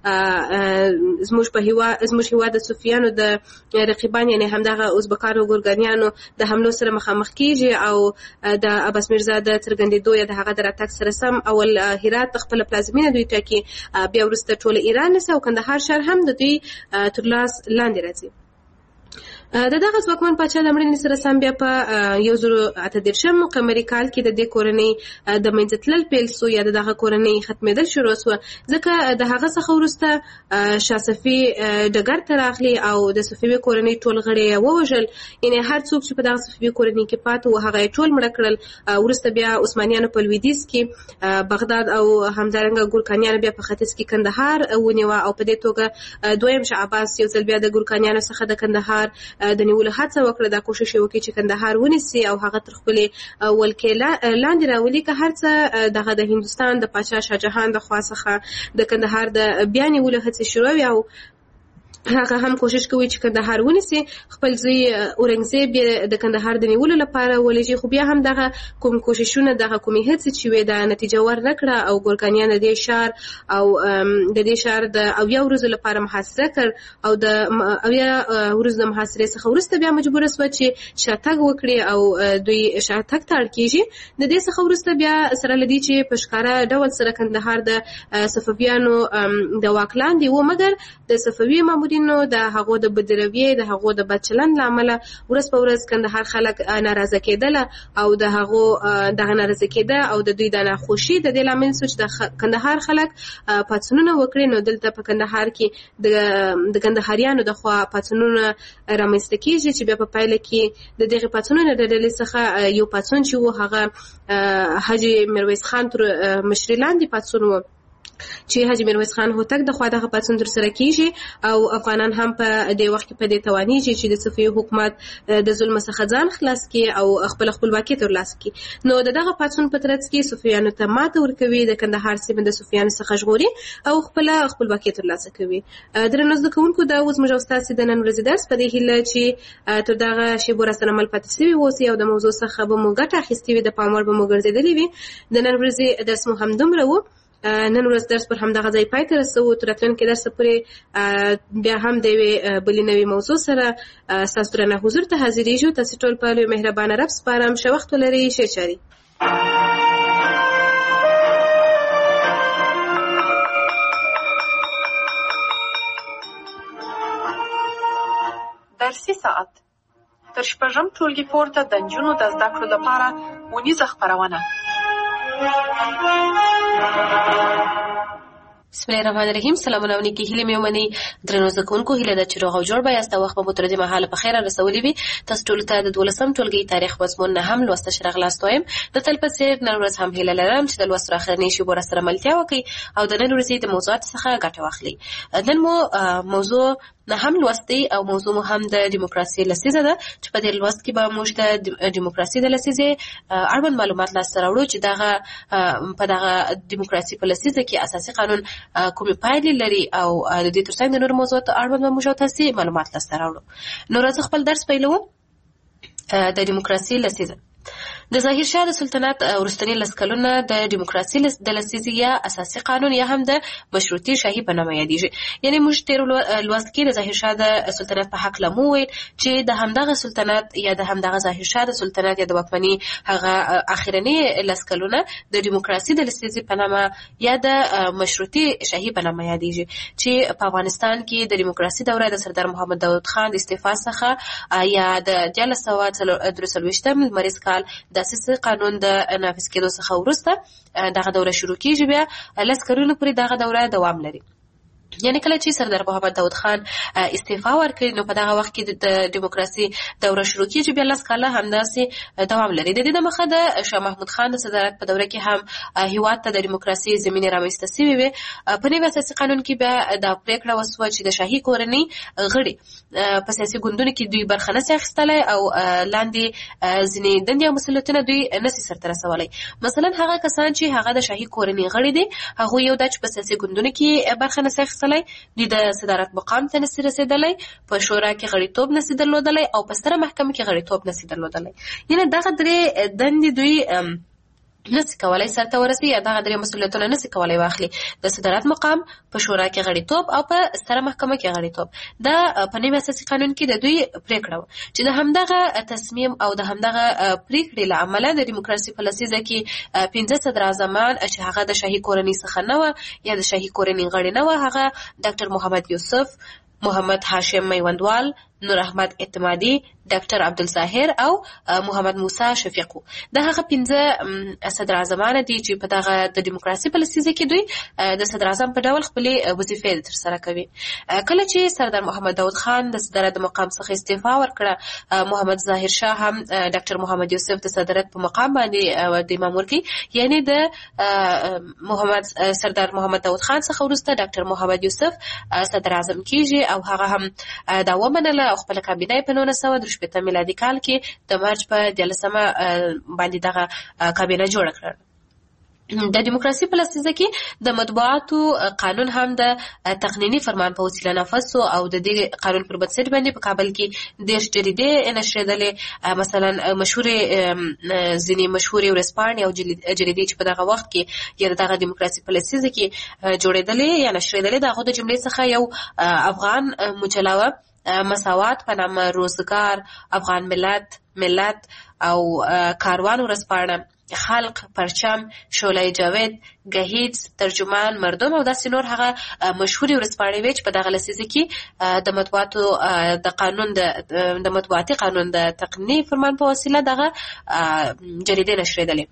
بیا زموږ هیواد د صوفیانو د رقیبان یعنی همدغه ازبکانو ګورګانیانو د حملو سره مخامخ کیږي او د عباس میرزا د څرګندېدو یا د هغه د راتګ سره سم اول هرات خپل پلازمینه دوی ټاکي بیا وروسته ټول ایران نسه او کندهار ښار هم د دوی تر لاس لاندې راځي دغه ځواکمن پاچا د مړینې سره سم بیا په 1938 قمري کال کې د دې کورنۍ د منځه تلل پیل سو یا دغه کورنۍ ختمېدل شروع سو ځکه د هغه څخه وروسته شاه صفي ډګر ته راغلی او د صفوي کورنۍ ټول غړي ووژل یعنی هر څوک چې په دغه صفوي کورنۍ کې پاتې و هغه ټول مړه کړل وروسته بیا عثمانیانو په لویدیځ کې بغداد او همدارنګه ګورکانیانو بیا په ختیځ کې کندهار ونیوه او په دې توګه دویم شاه عباس یو ځل بیا د ګورکانیانو څخه د کندهار د نیولو هڅه وکړه دا کوشش وکړي چې کندهار ونیسي او هغه تر خپلې ولکې لاندې راولي که هر څه دغه د هندوستان د پاچا شاه جهان د خوا څخه د کندهار د بیا نیولو هڅې شروع وي او هغه هم کوشش کوي چې کندهار ونیسي خپل ځای اورنګزیب د کندهار د نیولو لپاره ولېږي خو بیا هم دغه کوم کوششونه دغه کومې هڅې چې وې د نتیجه ور نه کړه او ګورکانیان د دې ښار او د دې ښار د اویا ورځو لپاره محاصره کړ او د اویا ورځو د محاصرې څخه وروسته بیا مجبور شو چې شاتګ وکړي او دوی شاتګ ته اړ کېږي د دې څخه وروسته بیا سره لدی چې په ښکاره ډول سره کندهار د صفویانو د واک لاندې و مګر د صفوي نو د هغو د بدرویې د هغو د بد چلند له امله ورځ په ورځ کندهار خلک ناراضه کېدله او د هغو دغه ناراضه کېده او د دوی د ناخوشي د دې لامل شو چې د کندهار خلک پاڅونونه وکړي نو دلته په کندهار کې د کندهاریانو د خوا پاڅونونه رامنځته کېږي چې بیا په پایله کې د دغه پاڅونونو د ډلې څخه یو پاڅون چې و هغه حاجي میرویس خان تر مشرۍ لاندې پاڅون و چې حاجي میرویس خان هوتک د خوا دغه پاڅون تر سره کیږي او افغانان هم په دې وخت کې په دې توانیږي چې د صفوي حکومت د ظلم څخه ځان خلاص کړي او خپل خپلواکي ترلاسه کړي نو دغه پاڅون په ترڅ کې صفویانو ته ماته ورکوي د کندهار سیمه د صفویانو څخه ژغوري او خپل خپلواکي ترلاسه کوي درنو زده کوونکو دا اوس موږ استاد د نن ورځې درس په دې هیله چې تر دغه شی بور سره عمل پاتې شوی اوسي او د موضوع څخه به موږ ګټه اخیستې وي د پاموړ به موږ ګرځېدلې وي د نن ورځې درس مو هم دومره و نن ورځ درس پر همدغه ځای پای ته رسوو تر راتلونکي درس پورې بیا هم د یوې بلې نوې موضوع سره ستاسو درنه حضور ته حاضرېږو تاسې ټول په لوی مهربانه رب سپارم ښه وخت ولرئ ښې چارې درسي ساعت تر شپږم ټولګي پورته د نجونو د زده کړو لپاره ونیزه خپرونه بسم الله الرحمن الرحیم. سلامونه علیکم. هیله مې ومني درنو زکونکو هیله د چروغ او جوړ بیا ست وخت په مترجم حاله په خیره رسولې وي. تاسو ټول ته د 12م ټولګي تاریخ مضمون نه هم لوسته شرغ لاستویم. د تل په څیر نن ورځ هم هیله لرم چې د لوست راخرنی شی بور سره ملتیا وکي او د نن ورځې د موضوعات څخه ګټه واخلي. نن مو موضوع نه هم لوستي او موضوع مو هم د دیموکراسي لسیزه ده چې په دې لوست کې به موږ د دیموکراسي د لسیزه اړوند معلومات لاسته راوړو چې دغه په دغه دیموکراسي په لسیزه کې اساسي قانون کومې پایلې لري او د دې ترڅنګ د نور موضوعات اړوند موږ تاسو معلومات لاسته راوړو. نو راځو خپل درس پیلوو. د دیموکراسي لسیزه د ظاهر شاه د سلطنت ورستنی لسکلونه د دیموکراسي د لسیزې یا اساسي قانون یا هم د مشروطي شاهي په نامه یادېږي. یعنی موږ تیر لوست کې د ظاهر شاه د سلطنت په حق لمو ویل چې د همدغه سلطنت یا د همدغه ظاهر شاه د سلطنت یا د واکمنۍ هغه اخرنی لسکلونه د دیموکراسي د لسیزې په نامه یا د مشروطي شاهي په نامه یادېږي چې په افغانستان کې د دیموکراسي دوره د سردار محمد داود خان د استعفا څخه یا د 1943 لمریز کال د اساسي قانون د نافذ کېدو څخه وروسته دغه دوره شروع کیږي. بیا لس کلونو پورې دغه دوره دوام لري. یعنی کله چې سردار محمد داود خان استعفا ورکړي نو په دغه وخت کې د دیموکراسي دوره شروع کیږي. بیا لس کاله همداسې دوام لري. د دې د مخه د شاه محمود خان د صدارت په دوره کې هم هیواد ته د دیموکراسي زمینه رامنځته شوې وي. په نوي اساسي قانون کې بیا د پریکړه وسوه چې د شاهي کورنۍ غړي په سیاسي ګوندونو کې دوی برخه نه اخیستلای او لاندې ځینې دندې او مسؤلیتونه دوی نشي سرته رسولای. مثلا هغه کسان چې هغه د شاهي کورنۍ غړي دي هغه یو د په سیاسي ګوندونو کې برخه نه اخیستلای دوی د صدارت مقام ته نشي رسیدلای، په شورا کې غړیتوب نشي درلودلای او په ستره محکمه کې غړیتوب نشي درلودلای. یعنی دغه درې دندې دوی نسی کولای سرته ورسي یا دغه درې مسؤلیتونه نسی کولای واخلي. د صدارت مقام، په شورا کې غړیتوب او په ستره محکمه کې غړیتوب. دا په نوي اساسي قانون کې د دوی پریکړه و چې د همدغه تصمیم او د همدغه پریکړې له امله د دیموکراسي په لسیزه کې 15 صدر اعظمان چې هغه د شاهي کورنۍ څخه نه و یا د شاهي کورنۍ غړي نه و، هغه ډاکټر محمد یوسف، محمد هاشم میوندوال، نور احمد اعتمادي، ډاکټر عبدالظاهر او محمد موسی شفیق. دا هغه 15 صدر اعظمان دي چې په دغه د دیموکراسي په لسیزه کې دوی د صدر اعظم په ډول خپل وظیفې ترسره کوي. کله چې سردار محمد داود خان د صدارت مقام څخه استعفا ورکړه، محمد ظاهر شاه هم ډاکټر محمد یوسف د صدارت په مقام باندې د مامور کی، یعنی د سردار محمد داود خان څخه وروسته ډاکټر محمد یوسف صدر اعظم کیږي او هغه هم دا ومنله او خپل کابینه په 1913 میلادي کال کې د مارچ په 13 باندې دغه کابینه جوړ کړه. د دیموکراسي په لسیزه کې د مطبوعاتو قانون هم د تقنینی فرمان په وسیله نافذ شو او د دې قانون پر بنسټ باندې په کابل کې 10 جریدې نشریدلې. مثلا ځینې مشهورې ورځپاڼې او جریدې چې په دغه وخت کې یا دغه دیموکراسي په لسیزه کې جوړېدلې یا نشریدلې دغه د جملې څخه یو افغان مجله، مساوات په نامه، روزګار، افغان ملت او کاروان ورځپاڼه، خلق، پرچم، شعله جاوید، گهیج، ترجمان، مردم او داسې نور هغه مشهوري ورځپاڼې وې چې په دغه لسیزه کې د مطبوعاتو د قانون د مطبوعاتي قانون د تقنیني فرمان په وسیله دغه جریدې نشریدلې.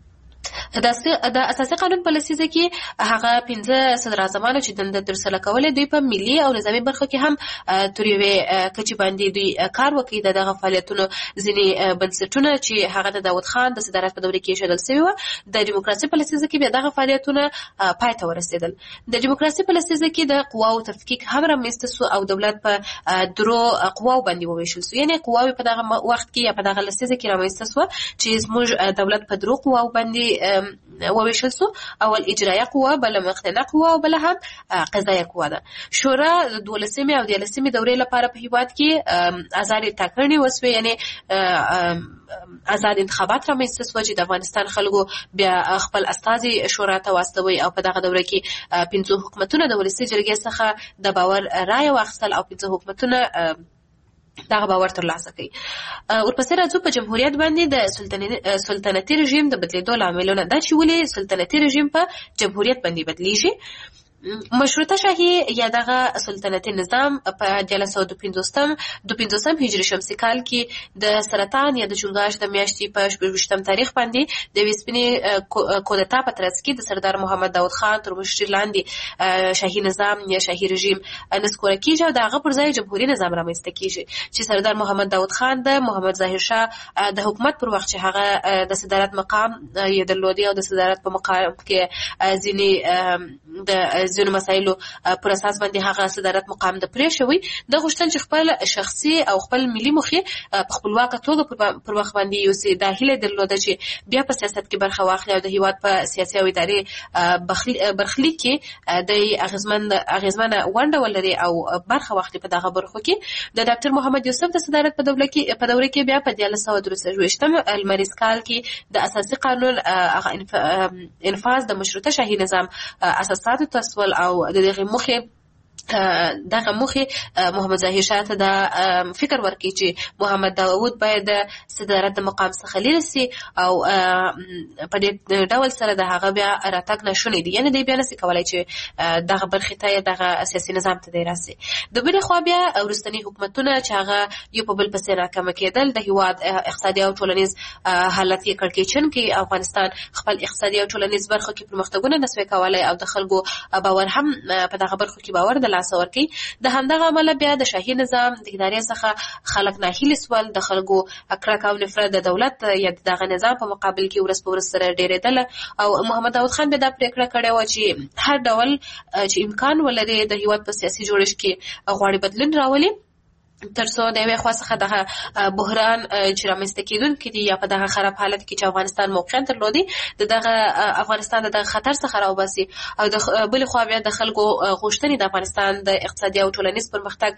د اساسي قانون په لسیزه کې هغه 15 صدر اعظمانو چې دنده ترسره کولې دوی په ملي او نظامي برخو کې هم تر یوې کچې باندې دوی کار وکړي. دغه فعالیتونو ځینې بنسټونه چې هغه د داود خان د صدارت په دوره کې ایښودل شوي وو، د دیموکراسي په لسیزه کې بیا دغه فعالیتونه پای ته ورسېدل. د دیموکراسي په لسیزه کې د قواو تفکیک هم رامنځته شو او دولت په درو قواو باندې وویشل شو. یعنی قواوې په دغه وخت کې یا په دغه لسیزه کې رامنځته شو چې زموږ دولت په درو قواو باندې وویشل شو. اول اجرایه قوه، بل مقننه قوه او بل هم قضایه قوه ده. شورا د 12مې او 13مې دورې لپاره په هیواد کې آزاد ټاکنې وسوې، یعنی آزاد انتخابات رامنځته شو چې د افغانستان خلکو بیا خپل استازي شورا ته واستوي او په دغه دوره کې 15 حکومتونه د ولسي جرګې څخه د باور رایه واخیستل او 15 حکومتونه دغه باور ترلاسه کوي. ورپسې راځو په جمهوریت باندې د سلطنتي رژیم د بدلیدو لاملونه. دا چې ولې سلطنتي رژیم په جمهوریت باندې بدلیږي، مشروطه شاهي یا دغه سلطنتي نظام په 1952 هجري شمسي کال کې د سرطان یا د چونګاش د میاشتې په 28 تاریخ باندې د وسپنې کودتا په ترڅ کې د سردار محمد داود خان تر مشرۍ لاندې شاهي نظام یا شاهي رژیم نسکوره کیږي او دغه پر ځای جمهوریت نظام رامنځته کیږي چې سردار محمد داود خان د محمد ظاهر شاه د حکومت پر وخت چې هغه د صدارت مقام یې درلودي او د صدارت په مقام کې ځینو مسایلو پر اساس باندې هغه صدارت مقام د پرې شوی د غوښتل چې خپل شخصي او خپل ملي موخې په خپلواکه توګه پر وخت باندې یوسي د هیله درلوده چې بیا په سیاست کې برخه واخلي او د هیواد په سیاسي او اداري برخلیک کې د اغیزمنه ونډه ولري او برخه واخلي په دغه برخو کې د ډاکټر محمد یوسف د صدارت په دوره کې بیا په 1923 لمریز کال کې د اساسي قانون انفاذ د مشروطه شاهي نظام اساسات تسول او دغه موخه محمد ظاهر شاه ته د فکر ورکړي چې محمد داوود باید د صدارت د مقام څخه لرې سي او په دې ډول سره د هغه بیا راتګ نشونی دی یعنی دی بیا نسي کولای چې دغه برخې ته دغه سیاسي نظام ته دی راسي د بل خو بیا ورستنی حکومتونه چې هغه یو په بل پسې ناکامه کېدل د هیواد اقتصادي او ټولنیز حالت یې کړکېچن کې افغانستان خپل اقتصادي او ټولنیز برخو کې پرمختګونه نسوي کولای او د خلکو باور هم په دغه برخو کې باور د لاس ورکی د همدغه عمل بیا د شاهي نظام د ادارې څخه خلک ناهیلي سول د خلکو اکرک او نفرت د دولت یا دغه نظام په مقابل کې ورس په ورس سره ډېرېدل او محمد داود خان به دا پریکړه کړې و چې هر ډول چې امکان ولري د هیواد په سیاسي جوړښت کې غواړي بدلون راولي ترڅو د یوې خوا څخه دغه بحران چې رامنځته کېدونکی دی یا په دغه خراب حالت کې چې افغانستان موقعیت درلودي دغه افغانستان دغه خطر څخه راوباسي او د بل خوا بیا د خلکو غوښتنې د افغانستان د اقتصادي او ټولنیز پرمختګ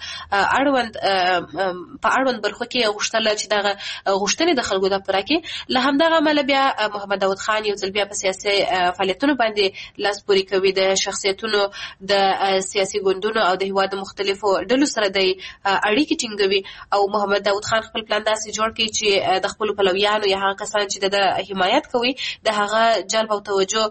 اړوند برخو کې غوښتل چې دغه غوښتنې د خلکو د پوره کې له همدغه عمل بیا محمد داود خان یو ځل بیا په سیاسي فعالیتونو باندې لاس پورې کوي د شخصیتونو د سیاسي ګوندونو او د هیواد مختلفو ډلو سره د اړیکې ټینګوي او محمد داود خان خپل پلان داسې جوړ کړي چې د خپل پلویانو یا هغه کسان چې د حمایت کوي د هغه جلب او توجه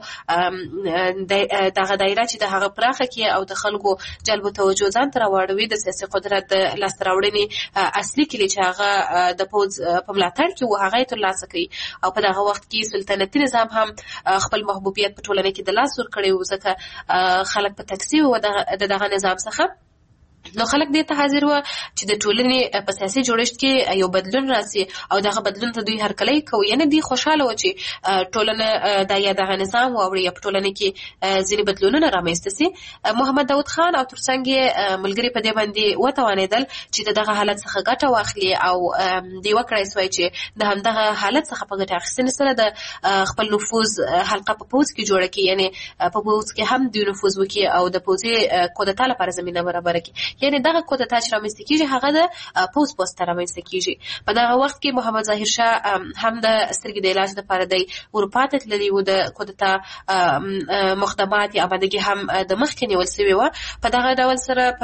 دغه دایره چې د هغه پراخه کې او د خلکو جلب او توجه ځان ته راوړوي د سیاسي قدرت د لاسته راوړنې اصلي کلی چې هغه د پوز په ملاتړ کې و هغه ترلاسه کوي او په دغه وخت کې سلطنتي نظام هم خپل محبوبیت په ټولنه کې د لاس ور کړی و ځکه خلک په تکسي و دغه نظام څخه نو خلک دې ته حاضر و چې د ټولنې په سیاسي جوړښت کې یو بدلون راسي او دغه بدلون ته دوی هرکلی کوي یعنی دوی خوشاله و چې ټولنه د یا دغه نظام واوړي یا په ټولنه کې ځینې بدلونونه رامنځته سي محمد داود خان او ترڅنګ ملګري په دې باندې وتوانېدل چې دغه حالت څخه ګټه واخلي او دوی وکړای سوی چې د همدغه حالت څخه په ګټه اخیستنې سره د خپل نفوذ حلقه په پوځ کې جوړه کړي یعنی په پوځ کې هم دوی نفوذ وکړي او د پوځي کودتا لپاره زمینه برابره کړي یعنی دغه کودتا چې رامنځته کیږي هغه د پوسټ رامنځته کیږي په دغه وخت کې محمد ظاهر شاه هم د سترګې د علاج لپاره د اروپا ته تللی و د کودتا مقدمات یا آمادګي هم د مخکې نیول شوی و په دغه ډول سره په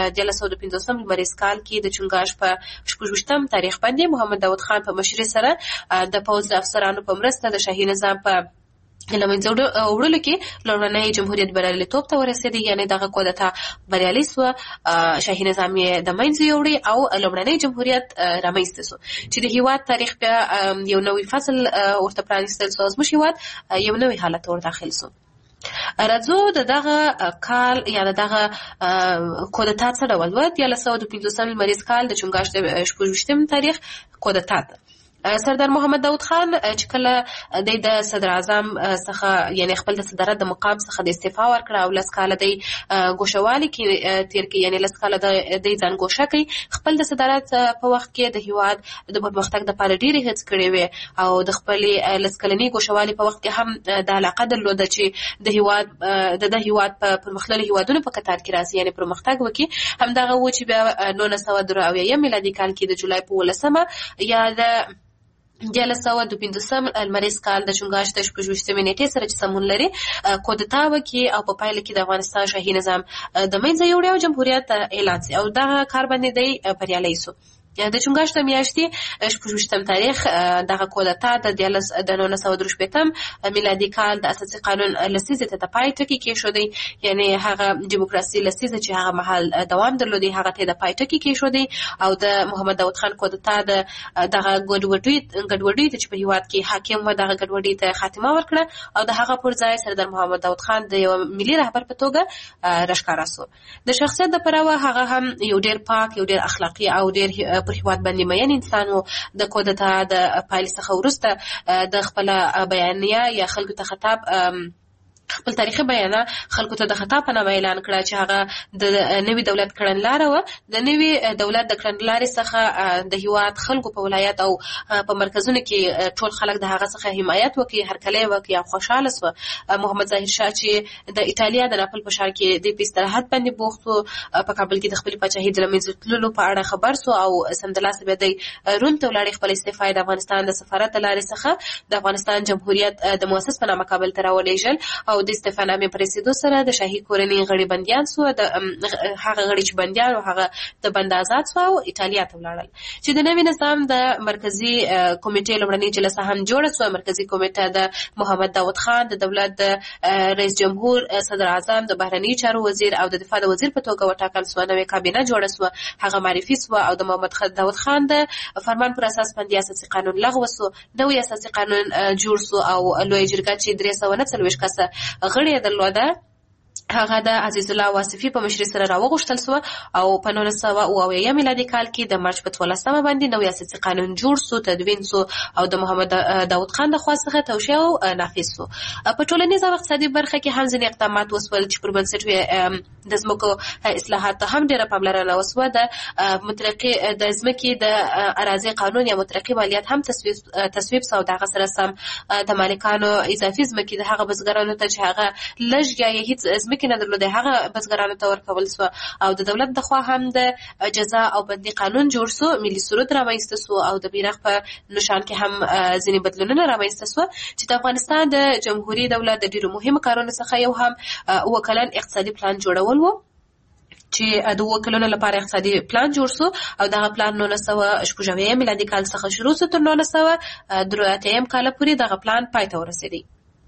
1915 لمریز کال کې د چونګاش په 28 تاریخ باندې محمد داود خان په مشرۍ سره د پوځ افسرانو په مرسته د شاهي نظام په لمنځه وړلو کې لومړنی جمهوریت بریالیتوب ته ورسېدی یعنی دغه کودتا بریالي سو شاهي نظام یې د منځه یوړی او لومړنی جمهوریت رامنځته سو چې د هیواد تاریخ بیا یو نوې فصل ورته پرانیستل سو زموږ هیواد یو نوې حالت ور داخل سو راځو دغه کال یا دغه کودتا څه ډول و 1915 لمریز کال د چونګاش د 28 تاریخ کودتا سردار محمد داود خان چې کله د صدر اعظم څخه یعنی خپل د صدارت د مقام څخه د استعفا ورکړه او لسکاله د ګوشوالي کې تیر کې یعنی لسکاله د ځان ګوښه کوي خپل د صدارت په وخت کې د هیواد د پرمختګ لپاره ډېرې هڅې کړې وې او د خپل لسکلنی ګوشوالي په وخت کې هم د علاقه درلوده چې د هیواد په پرمختللي هیوادونو په کتار کې راځي یعنی پرمختګ وکړي همدغه و چې بیا 1923 میلادي کال کې د جولای په 18 یا د 1915 لمریز کال د چونګاش د 28 نیټې سره چې سمون لري کودتا وکړي او په پایله کې د افغانستان شاهي نظام د منځه یوړی او جمهوریت اعلان شي او دا کار باندې دی بریالی شو د چونګښ د میاشتې 28 تاریخ دغه کودتا د 1963 میلادي کال د اساسي قانون لسیزه ته د پای ټکی کېښودی، یعنی هغه دیموکراسي لسیزه چې هغه مهال دوام درلودي هغه ته د پای ټکی کېښودی او د محمد داود خان کودتا دغه ګډوډي چې په هیواد کې حاکم و دغه ګډوډي ته خاتمه ورکړه او د هغه پر ځای سردار محمد داود خان د یو ملي رهبر په توګه راښکاره سو. د شخصیت د پلوه هغه هم یو ډیر پاک، یو ډیر اخلاقی او ډیر پر هیواد باندې مین انسان و. د کودتا د پایلې څخه وروسته د خپل بیانیه یا خلکو ته خطاب خپل تاریخي بیانه خلکو ته د خطاب په نامه اعلان کړه چې هغه د نوي دولت کړنلاره و. د نوي دولت د کړنلارې څخه د هیواد خلکو په ولایت او په مرکزونو کې ټول خلک د هغه څخه حمایت وکړي، هرکلی وکړي او خوشاله سو. محمد ظاهر شاه چې د ایټالیا د ناپل په ښار کې د استراحت باندې بوخت و، په کابل کې د خپل پاچاهۍ د لمنځه تللو په اړه خبر سو او سمدلاسه به د روم ته ولاړ خپل استعفا د افغانستان د سفارت د لارې څخه د افغانستان جمهوریت د مؤسس په نامه کابل ته راولېږل او د استعفانامې پر رسیدو سره د شاهي کورنۍ غړي بندیان سو. د هغه غړي چې بندیان او هغه د بند آزاد سو او ایټالیا ته ولاړل چې د نوي نظام د مرکزی کمیټې لومړنۍ جلسه هم جوړه سو. مرکزی کمیټه د محمد داود خان د دولت د رئیس جمهور، صدر اعظم، د بهرنی چارو وزیر او د دفاع د وزیر په توګه وټاکل سو. نوې کابینه جوړه سو، هغه معرفي سو او د محمد داود خان د فرمان پر اساس باندې اساسي قانون لغوه سو. نوې اساسي قانون جوړ سو او لوی جرګه چې 349 کسه غړي درلوده هغه د عزیز الله واصفي په مشرۍ سره راوغوښتل سو او په 1990 میلادي کال کې د مارچ په 12 باندې نوې اساسي قانون جوړ سو، تدوین سو او د محمد داود خان د خوا څخه توشیح او نافذ سو. په ټولنیز او اقتصادي برخه کې هم ځینې اقدامات وسول چې پر بنسټ د ځمکو اصلاحات هم ډېره پاملرنه وسوه. د مطلقي د ځمکې د اراضي قانون یا مطلقي مالیات هم تصویب سو. دغه سره سم د مالکانو اضافي ځمکې د هغه بزګرانو ته چې هغه لږ یا هیڅ ځمکې نه درلوده هغه بزګرانو ته ورکول سو او د دولت د خوا هم د جزا او بندي قانون جوړ سو. ملي سرود رامنځته سو او د بیرغ په نشان کې هم ځینې بدلونونه رامنځته سو چې د افغانستان د جمهوریت دولت د ډیرو مهمو کارونو څخه یو هم وکلن اقتصادي پلان جوړول و چې د وکلونو لپاره اقتصادي پلان جوړ سو او دغه پلان 1990 میلادي کال څخه شروع سو تر 1993 کال پورې دغه پلان پای ته ورسېدی.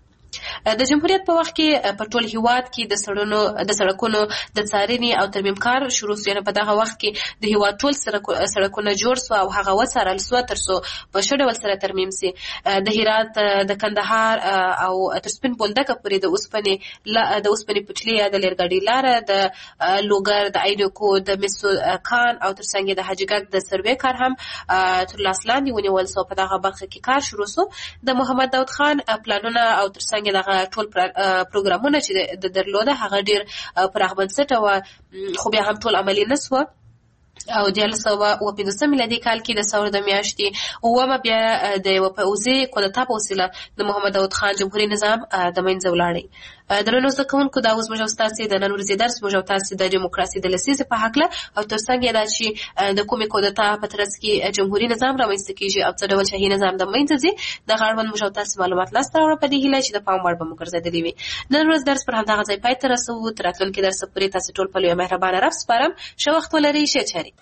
د جمهوریت په وخت کې په ټول هیواد کې د سړکونو د څارنې او ترمیم کار شروع سو. په دغه وخت کې د هیواد ټول سړکونه جوړ سو او هغه وڅارل سو تر څو په ښه ډول سره ترمیم سي. د هرات، د کندهار او تر سپین بولدکه پورې د اوسپنې پټلۍ یا د لرګاډي لاره، د لوګر، د ایډوکو، د مسو کان او ترڅنګ د حاجیګک د سروې کار هم تر لاس لاندې ونیول سو. په دغه برخه کې کار شروع سو. د محمد داود خان پلانونه او ترڅنګ دغه ټول پروګرامونه چې د درلوده هغه ډیر پراخ بنسټه و خو بیا هم ټول عملي نه سوه او 1915 میلادي کال کې د ثور د میاشتې اومه بیا د یو پوځي کودتا په وسیله د محمد داود خان جمهوریت نظام د منځه ولاړی. درنو زده کوونکو دا اوس موږ تاسو د نن ورځې درس موږ تاسو د دیموکراسي د لسیزې په هکله او ترڅنګ دا چې د کومې کودتا په ترڅ کې جمهوریت نظام رامنځته کیږي او څه ډول شاهي نظام د منځه ځي د غړوند موږ تاسو معلومات لاسته راوړو په دې هیله چې د پام وړ به مو ګرځېدلې وي. نن ورځ درس پر همدغه ځای پای ته رسوو. تر راتلونکي درس پورې تاسو ټول په لوی مهربانه رب سپارم. ښه وخت ولرئ. ښه چارې.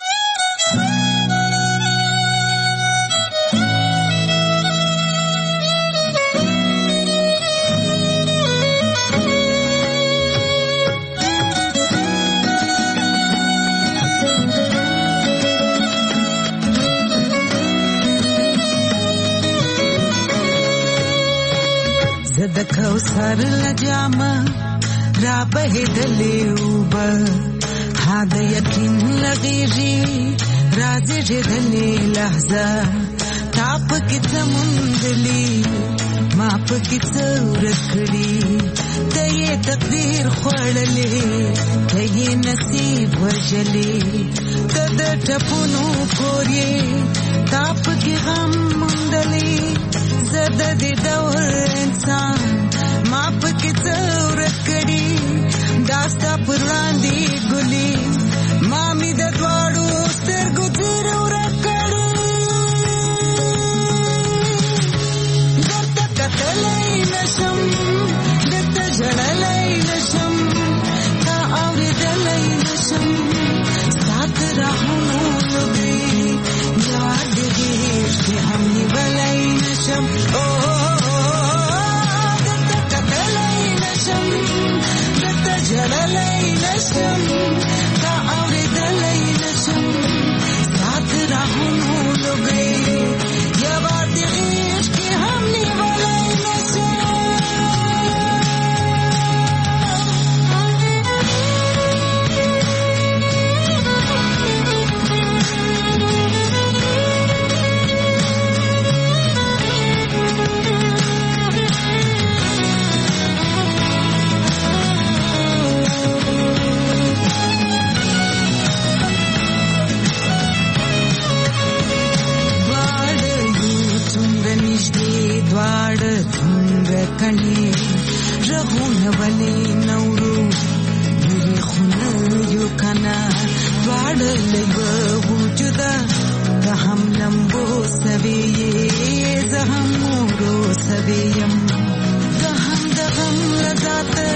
زد کوثر لجامه را بهدلې اوبه ها د یقین لغېږي راځېدلې لحظه تا پکې څه موندلي ما پکې څه ورک کړي ته یې تقدیر خوړلې ته یې نصیب وژلې ته د ټپونو کور یې تا پکې غم موندلې زه د دې دور انسان ما پکې څه ورک کړي دا ستا پر وړاندې ګلي ما مې د دواړو سترګو تېر ورک کړي درته کتلی نشم درته ژړلی نشم تا اورېدلی نشم ستا تر راهونو لوګي نشم دا اورېدلی نشم سات راهونو لوګی یوازې غېږ کې هم نیولی نشم دواړه څومره کڼې رغونه ولې نورو لرې خونه یو کنه دواړه لږ وجوده که هم لمبو سوې یې زه هم مورو سوې یم زه هم د غم له ذاته